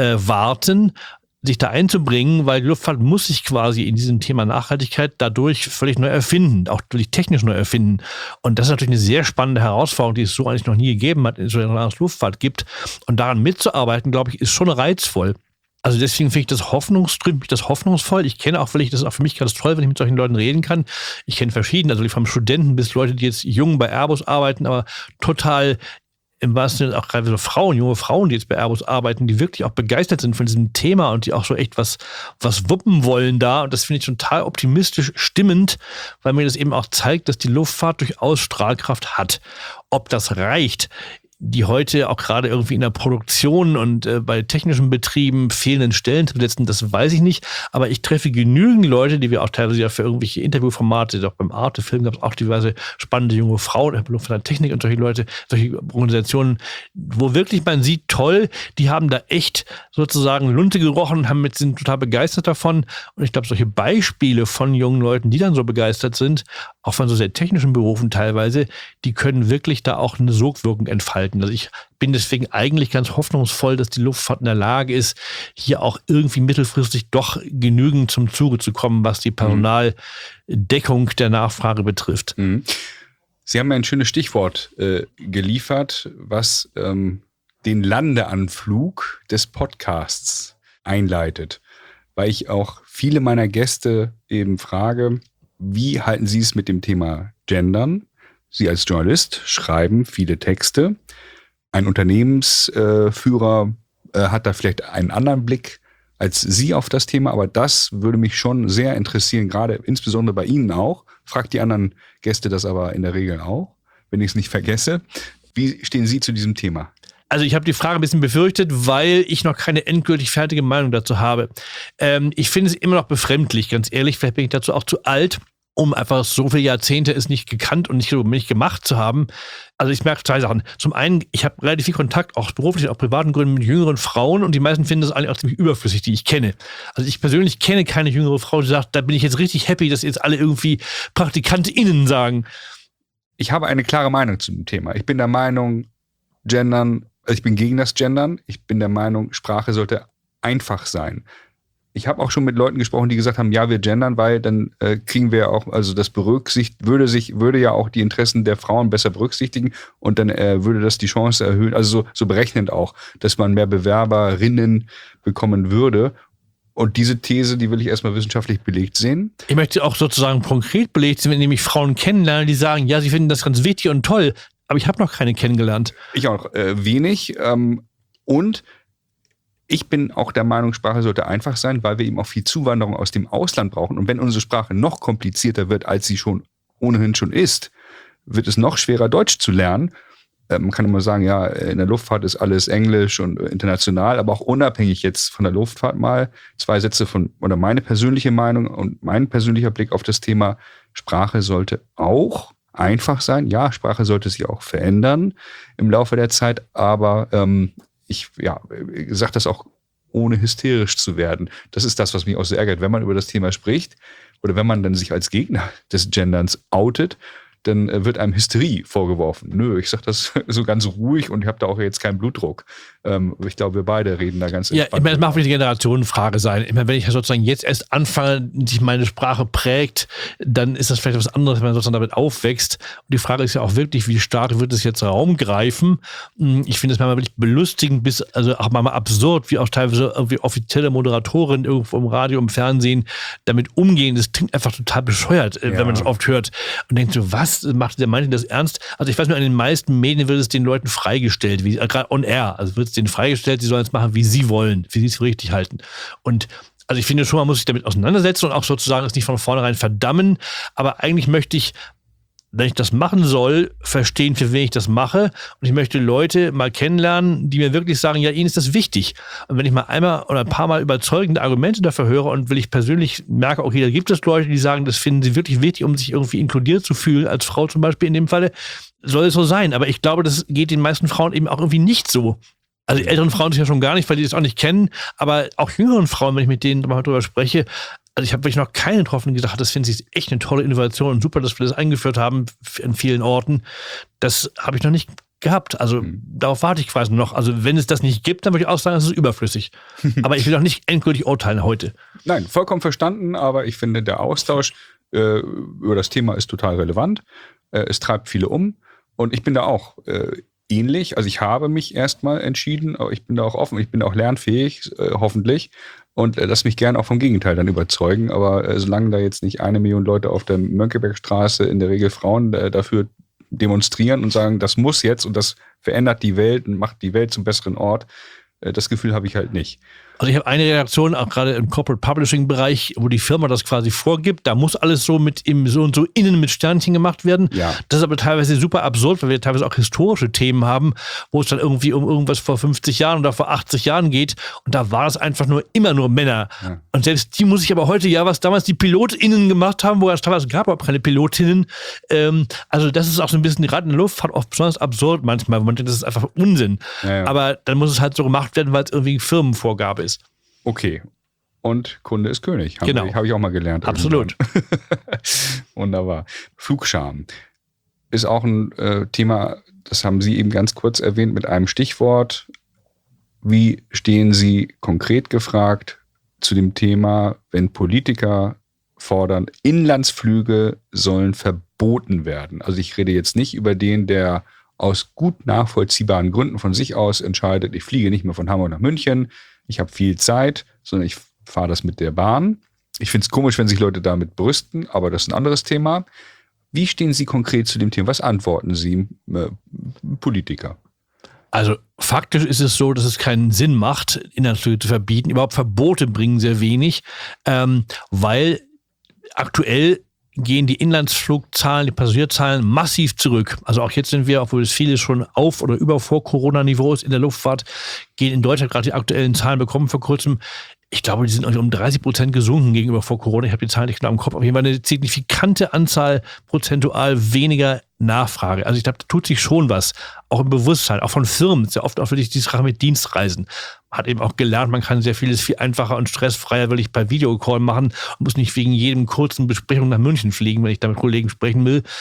warten, sich da einzubringen, weil die Luftfahrt muss sich quasi in diesem Thema Nachhaltigkeit dadurch völlig neu erfinden, auch wirklich technisch neu erfinden. Und das ist natürlich eine sehr spannende Herausforderung, die es so eigentlich noch nie gegeben hat, in so einer Luftfahrt gibt. Und daran mitzuarbeiten, glaube ich, ist schon reizvoll. Also deswegen finde ich das hoffnungsvoll. Ich kenne auch wirklich, das ist auch für mich ganz toll, wenn ich mit solchen Leuten reden kann. Ich kenne verschiedene, also vom Studenten bis Leute, die jetzt jung bei Airbus arbeiten, aber total im wahrsten Sinne auch gerade so junge Frauen, die jetzt bei Airbus arbeiten, die wirklich auch begeistert sind von diesem Thema und die auch so echt was wuppen wollen da. Und das finde ich total optimistisch stimmend, weil mir das eben auch zeigt, dass die Luftfahrt durchaus Strahlkraft hat. Ob das reicht, die heute auch gerade irgendwie in der Produktion und bei technischen Betrieben fehlenden Stellen zu besetzen, das weiß ich nicht. Aber ich treffe genügend Leute, die wir auch teilweise ja für irgendwelche Interviewformate, auch beim Arte-Film gab es auch diverse spannende junge Frauen, von der Technik und solche Leute, solche Organisationen, wo wirklich man sieht, toll, die haben da echt sozusagen Lunte gerochen, sind total begeistert davon. Und ich glaube, solche Beispiele von jungen Leuten, die dann so begeistert sind, auch von so sehr technischen Berufen teilweise, die können wirklich da auch eine Sogwirkung entfalten. Also ich bin deswegen eigentlich ganz hoffnungsvoll, dass die Luftfahrt in der Lage ist, hier auch irgendwie mittelfristig doch genügend zum Zuge zu kommen, was die Personaldeckung der Nachfrage betrifft. Sie haben mir ein schönes Stichwort geliefert, was den Landeanflug des Podcasts einleitet. Weil ich auch viele meiner Gäste eben frage, wie halten Sie es mit dem Thema Gendern? Sie als Journalist schreiben viele Texte. Ein Unternehmensführer hat da vielleicht einen anderen Blick als Sie auf das Thema, aber das würde mich schon sehr interessieren, gerade insbesondere bei Ihnen auch. Fragt die anderen Gäste das aber in der Regel auch, wenn ich es nicht vergesse. Wie stehen Sie zu diesem Thema? Also ich habe die Frage ein bisschen befürchtet, weil ich noch keine endgültig fertige Meinung dazu habe. Ich finde es immer noch befremdlich, ganz ehrlich. Vielleicht bin ich dazu auch zu alt, um einfach so viele Jahrzehnte es nicht gekannt und nicht gemacht zu haben. Also ich merke 2 Sachen. Zum einen, ich habe relativ viel Kontakt, auch beruflich, auch privaten Gründen, mit jüngeren Frauen und die meisten finden das eigentlich auch ziemlich überflüssig, die ich kenne. Also ich persönlich kenne keine jüngere Frau, die sagt, da bin ich jetzt richtig happy, dass jetzt alle irgendwie PraktikantInnen sagen. Ich habe eine klare Meinung zu dem Thema. Ich bin der Meinung, Gendern, also ich bin gegen das Gendern. Ich bin der Meinung, Sprache sollte einfach sein. Ich habe auch schon mit Leuten gesprochen, die gesagt haben, ja, wir gendern, weil dann kriegen wir auch, also das würde ja auch die Interessen der Frauen besser berücksichtigen und dann würde das die Chance erhöhen, also so berechnend auch, dass man mehr Bewerberinnen bekommen würde. Und diese These, die will ich erstmal wissenschaftlich belegt sehen. Ich möchte auch sozusagen konkret belegt sehen, wenn ich Frauen kennenlerne, die sagen, ja, sie finden das ganz wichtig und toll, aber ich habe noch keine kennengelernt. Ich auch wenig. Und ich bin auch der Meinung, Sprache sollte einfach sein, weil wir eben auch viel Zuwanderung aus dem Ausland brauchen. Und wenn unsere Sprache noch komplizierter wird, als sie ohnehin schon ist, wird es noch schwerer, Deutsch zu lernen. Man kann immer sagen, ja, in der Luftfahrt ist alles Englisch und international, aber auch unabhängig jetzt von der Luftfahrt mal 2 Sätze oder meine persönliche Meinung und mein persönlicher Blick auf das Thema Sprache sollte auch einfach sein. Ja, Sprache sollte sich auch verändern im Laufe der Zeit, aber ich sage das auch ohne hysterisch zu werden. Das ist das, was mich auch so ärgert. Wenn man über das Thema spricht oder wenn man dann sich als Gegner des Genderns outet, dann wird einem Hysterie vorgeworfen. Nö, ich sage das so ganz ruhig und ich habe da auch jetzt keinen Blutdruck. Ich glaube, wir beide reden da ganz entspannt. Ja, ich meine, es mag eine Generationenfrage sein. Ich meine, wenn ich sozusagen jetzt erst anfange, sich meine Sprache prägt, dann ist das vielleicht was anderes, wenn man sozusagen damit aufwächst. Und die Frage ist ja auch wirklich, wie stark wird es jetzt Raum greifen? Ich finde es manchmal wirklich belustigend, bis also auch manchmal absurd, wie auch teilweise irgendwie offizielle Moderatorinnen irgendwo im Radio, im Fernsehen damit umgehen. Das klingt einfach total bescheuert, wenn man das oft hört und denkt so, was macht der meint das ernst? Also ich weiß nur, in den meisten Medien wird es den Leuten freigestellt, gerade on air, also wird es denen freigestellt, sie sollen es machen, wie sie wollen, wie sie es für richtig halten. Und also ich finde schon, man muss sich damit auseinandersetzen und auch sozusagen es nicht von vornherein verdammen, aber eigentlich möchte ich, wenn ich das machen soll, verstehen, für wen ich das mache. Und ich möchte Leute mal kennenlernen, die mir wirklich sagen, ja, ihnen ist das wichtig. Und wenn ich mal einmal oder ein paar Mal überzeugende Argumente dafür höre und will ich persönlich merke, okay, da gibt es Leute, die sagen, das finden sie wirklich wichtig, um sich irgendwie inkludiert zu fühlen, als Frau zum Beispiel in dem Falle, soll es so sein. Aber ich glaube, das geht den meisten Frauen eben auch irgendwie nicht so. Also die älteren Frauen sich ja schon gar nicht, weil die das auch nicht kennen, aber auch jüngeren Frauen, wenn ich mit denen mal drüber spreche, also ich habe wirklich noch keinen getroffen, die gesagt hat, das finde ich echt eine tolle Innovation und super, dass wir das eingeführt haben in vielen Orten. Das habe ich noch nicht gehabt. Also darauf warte ich quasi noch. Also wenn es das nicht gibt, dann würde ich auch sagen, es ist überflüssig. Aber ich will auch nicht endgültig urteilen heute. Nein, vollkommen verstanden, aber ich finde, der Austausch über das Thema ist total relevant. Es treibt viele um und ich bin da auch ähnlich. Also ich habe mich erstmal entschieden, aber ich bin da auch offen, ich bin auch lernfähig, hoffentlich. Und lass mich gerne auch vom Gegenteil dann überzeugen. Aber solange da jetzt nicht 1 Million Leute auf der Mönckebergstraße, in der Regel Frauen, dafür demonstrieren und sagen, das muss jetzt und das verändert die Welt und macht die Welt zum besseren Ort, das Gefühl habe ich halt nicht. Also ich habe eine Redaktion, auch gerade im Corporate Publishing Bereich, wo die Firma das quasi vorgibt. Da muss alles so mit so und so innen mit Sternchen gemacht werden. Ja. Das ist aber teilweise super absurd, weil wir teilweise auch historische Themen haben, wo es dann irgendwie um irgendwas vor 50 Jahren oder vor 80 Jahren geht. Und da war es einfach immer nur Männer. Ja. Und selbst die muss ich aber heute, ja, was damals die PilotInnen gemacht haben, wo es teilweise gab auch keine Pilotinnen. Also das ist auch so ein bisschen gerade in der Luftfahrt oft besonders absurd manchmal, wo man denkt, das ist einfach Unsinn. Ja. Aber dann muss es halt so gemacht werden, weil es irgendwie Firmenvorgabe ist. Okay. Und Kunde ist König. Genau. Habe ich auch mal gelernt. Absolut. Wunderbar. Flugscham ist auch ein Thema, das haben Sie eben ganz kurz erwähnt mit einem Stichwort. Wie stehen Sie konkret gefragt zu dem Thema, wenn Politiker fordern, Inlandsflüge sollen verboten werden? Also ich rede jetzt nicht über den, der aus gut nachvollziehbaren Gründen von sich aus entscheidet, ich fliege nicht mehr von Hamburg nach München, ich habe viel Zeit, sondern ich fahre das mit der Bahn. Ich finde es komisch, wenn sich Leute damit brüsten, aber das ist ein anderes Thema. Wie stehen Sie konkret zu dem Thema? Was antworten Sie, Politiker? Also faktisch ist es so, dass es keinen Sinn macht, Inlandsflüge zu verbieten. Überhaupt Verbote bringen sehr wenig, weil aktuell gehen die Inlandsflugzahlen, die Passagierzahlen massiv zurück. Also auch jetzt sind wir, obwohl es viele schon auf oder über Vor-Corona-Niveau ist in der Luftfahrt, gehen in Deutschland gerade die aktuellen Zahlen bekommen vor kurzem. Ich glaube, die sind um 30% gesunken gegenüber vor Corona. Ich habe die Zahlen nicht genau im Kopf. Auf jeden Fall eine signifikante Anzahl prozentual weniger Nachfrage. Also ich glaube, da tut sich schon was. Auch im Bewusstsein, auch von Firmen. Das ist ja oft auch wirklich die Sache mit Dienstreisen. Man hat eben auch gelernt, man kann sehr vieles viel einfacher und stressfreier wirklich per Videocall machen und muss nicht wegen jedem kurzen Besprechung nach München fliegen, wenn ich da mit Kollegen sprechen will.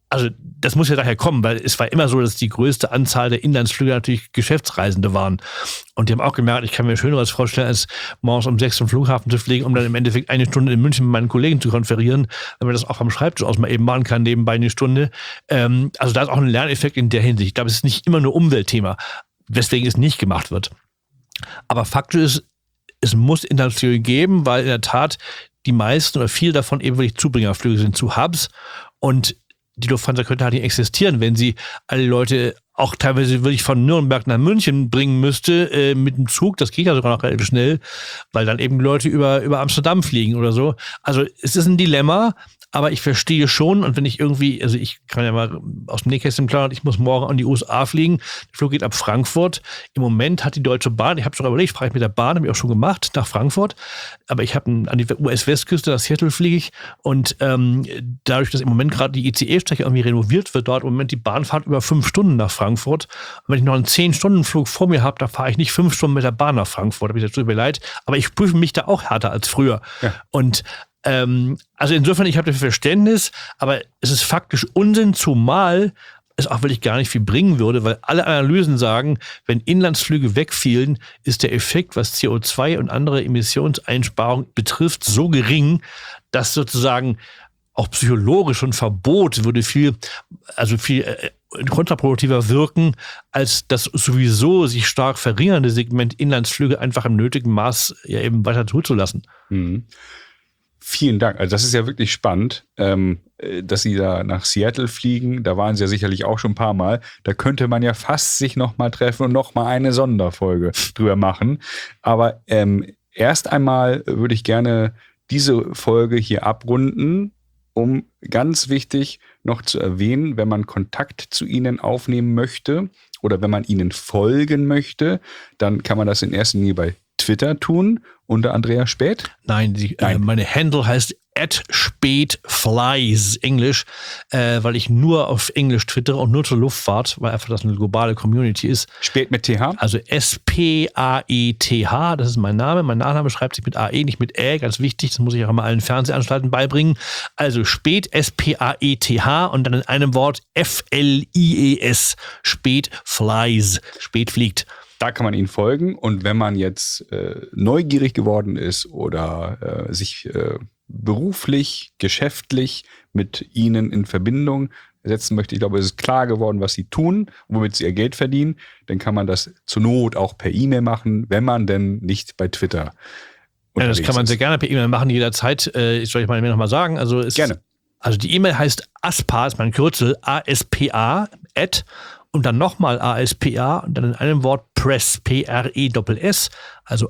Also das muss ja daher kommen, weil es war immer so, dass die größte Anzahl der Inlandsflüge natürlich Geschäftsreisende waren. Und die haben auch gemerkt, ich kann mir Schöneres vorstellen, als morgens um 6 zum Flughafen zu fliegen, um dann im Endeffekt 1 Stunde in München mit meinen Kollegen zu konferieren, wenn man das auch vom Schreibtisch aus mal eben machen kann, nebenbei 1 Stunde. Also da ist auch ein Lerneffekt in der Hinsicht. Ich glaube, es ist nicht immer nur Umweltthema, weswegen es nicht gemacht wird. Aber faktisch ist, es muss Inlandsflüge geben, weil in der Tat die meisten oder viele davon eben wirklich Zubringerflüge sind zu Hubs. Und die Lufthansa könnte halt nicht existieren, wenn sie alle Leute auch teilweise wirklich von Nürnberg nach München bringen müsste mit dem Zug. Das geht ja sogar noch relativ schnell, weil dann eben Leute über Amsterdam fliegen oder so. Also es ist ein Dilemma, aber ich verstehe schon, und wenn ich irgendwie, also ich kann ja mal aus dem Nähkästchen planen, ich muss morgen an die USA fliegen, der Flug geht ab Frankfurt. Im Moment hat die Deutsche Bahn, ich habe schon überlegt, fahre ich mit der Bahn, habe ich auch schon gemacht, nach Frankfurt, aber ich habe an die US-Westküste, nach Seattle fliege ich, und dadurch, dass im Moment gerade die ICE-Strecke irgendwie renoviert wird, dauert im Moment die Bahnfahrt über 5 Stunden nach Frankfurt. Und wenn ich noch einen 10-Stunden-Flug vor mir habe, da fahre ich nicht 5 Stunden mit der Bahn nach Frankfurt, da bin ich dazu leid, aber ich prüfe mich da auch härter als früher. Ja. Und also insofern, ich habe dafür Verständnis, aber es ist faktisch Unsinn, zumal es auch wirklich gar nicht viel bringen würde, weil alle Analysen sagen, wenn Inlandsflüge wegfielen, ist der Effekt, was CO2 und andere Emissionseinsparungen betrifft, so gering, dass sozusagen auch psychologisch ein Verbot würde viel kontraproduktiver wirken, als das sowieso sich stark verringernde Segment Inlandsflüge einfach im nötigen Maß ja eben weiter zuzulassen. Mhm. Vielen Dank. Also das ist ja wirklich spannend, dass Sie da nach Seattle fliegen. Da waren Sie ja sicherlich auch schon ein paar Mal. Da könnte man ja fast sich nochmal treffen und nochmal eine Sonderfolge drüber machen. Aber erst einmal würde ich gerne diese Folge hier abrunden, um ganz wichtig noch zu erwähnen, wenn man Kontakt zu Ihnen aufnehmen möchte oder wenn man Ihnen folgen möchte, dann kann man das in erster Linie bei Twitter tun, unter Andreas Späth? Nein, meine Handle heißt @späthflies, Englisch, weil ich nur auf Englisch twittere und nur zur Luftfahrt, weil einfach das eine globale Community ist. Späth mit TH? Also SPAETH, das ist mein Name. Mein Nachname schreibt sich mit AE, nicht mit Ä, ganz wichtig, das muss ich auch immer allen Fernsehanstalten beibringen. Also Späth, SPAETH und dann in einem Wort FLIES, Späthflies, Späth fliegt. Da kann man Ihnen folgen, und wenn man jetzt neugierig geworden ist oder sich beruflich, geschäftlich mit Ihnen in Verbindung setzen möchte, ich glaube, es ist klar geworden, was Sie tun, womit Sie Ihr Geld verdienen, dann kann man das zur Not auch per E-Mail machen, wenn man denn nicht bei Twitter unterwegs ist. Ja, das kann man sehr gerne per E-Mail machen, jederzeit. Soll ich mal nochmal sagen? Gerne. Also die E-Mail heißt ASPA, ist mein Kürzel, ASPA, und dann nochmal ASPA und dann in einem Wort Press, PRESS, also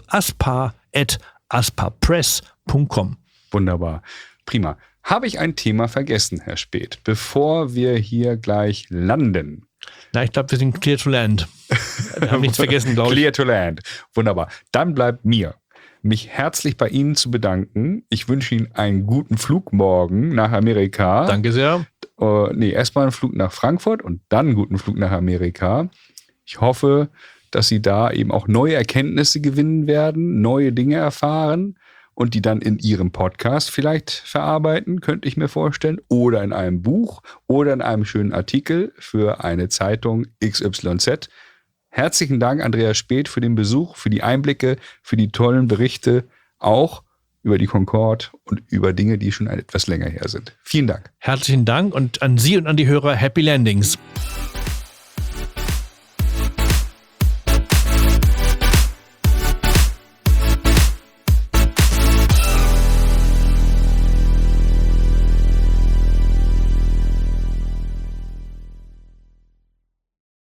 aspa@aspapress.com. Wunderbar. Prima. Habe ich ein Thema vergessen, Herr Späth, bevor wir hier gleich landen? Na, ich glaube, wir sind clear to land. Wir haben nichts vergessen, glaube ich. Clear to land. Wunderbar. Dann bleibt mir, mich herzlich bei Ihnen zu bedanken. Ich wünsche Ihnen einen guten Flug morgen nach Amerika. Danke sehr. Erstmal einen Flug nach Frankfurt und dann einen guten Flug nach Amerika. Ich hoffe, dass Sie da eben auch neue Erkenntnisse gewinnen werden, neue Dinge erfahren und die dann in Ihrem Podcast vielleicht verarbeiten, könnte ich mir vorstellen, oder in einem Buch oder in einem schönen Artikel für eine Zeitung XYZ. Herzlichen Dank, Andreas Späth, für den Besuch, für die Einblicke, für die tollen Berichte, auch über die Concorde und über Dinge, die schon etwas länger her sind. Vielen Dank. Herzlichen Dank und an Sie und an die Hörer Happy Landings.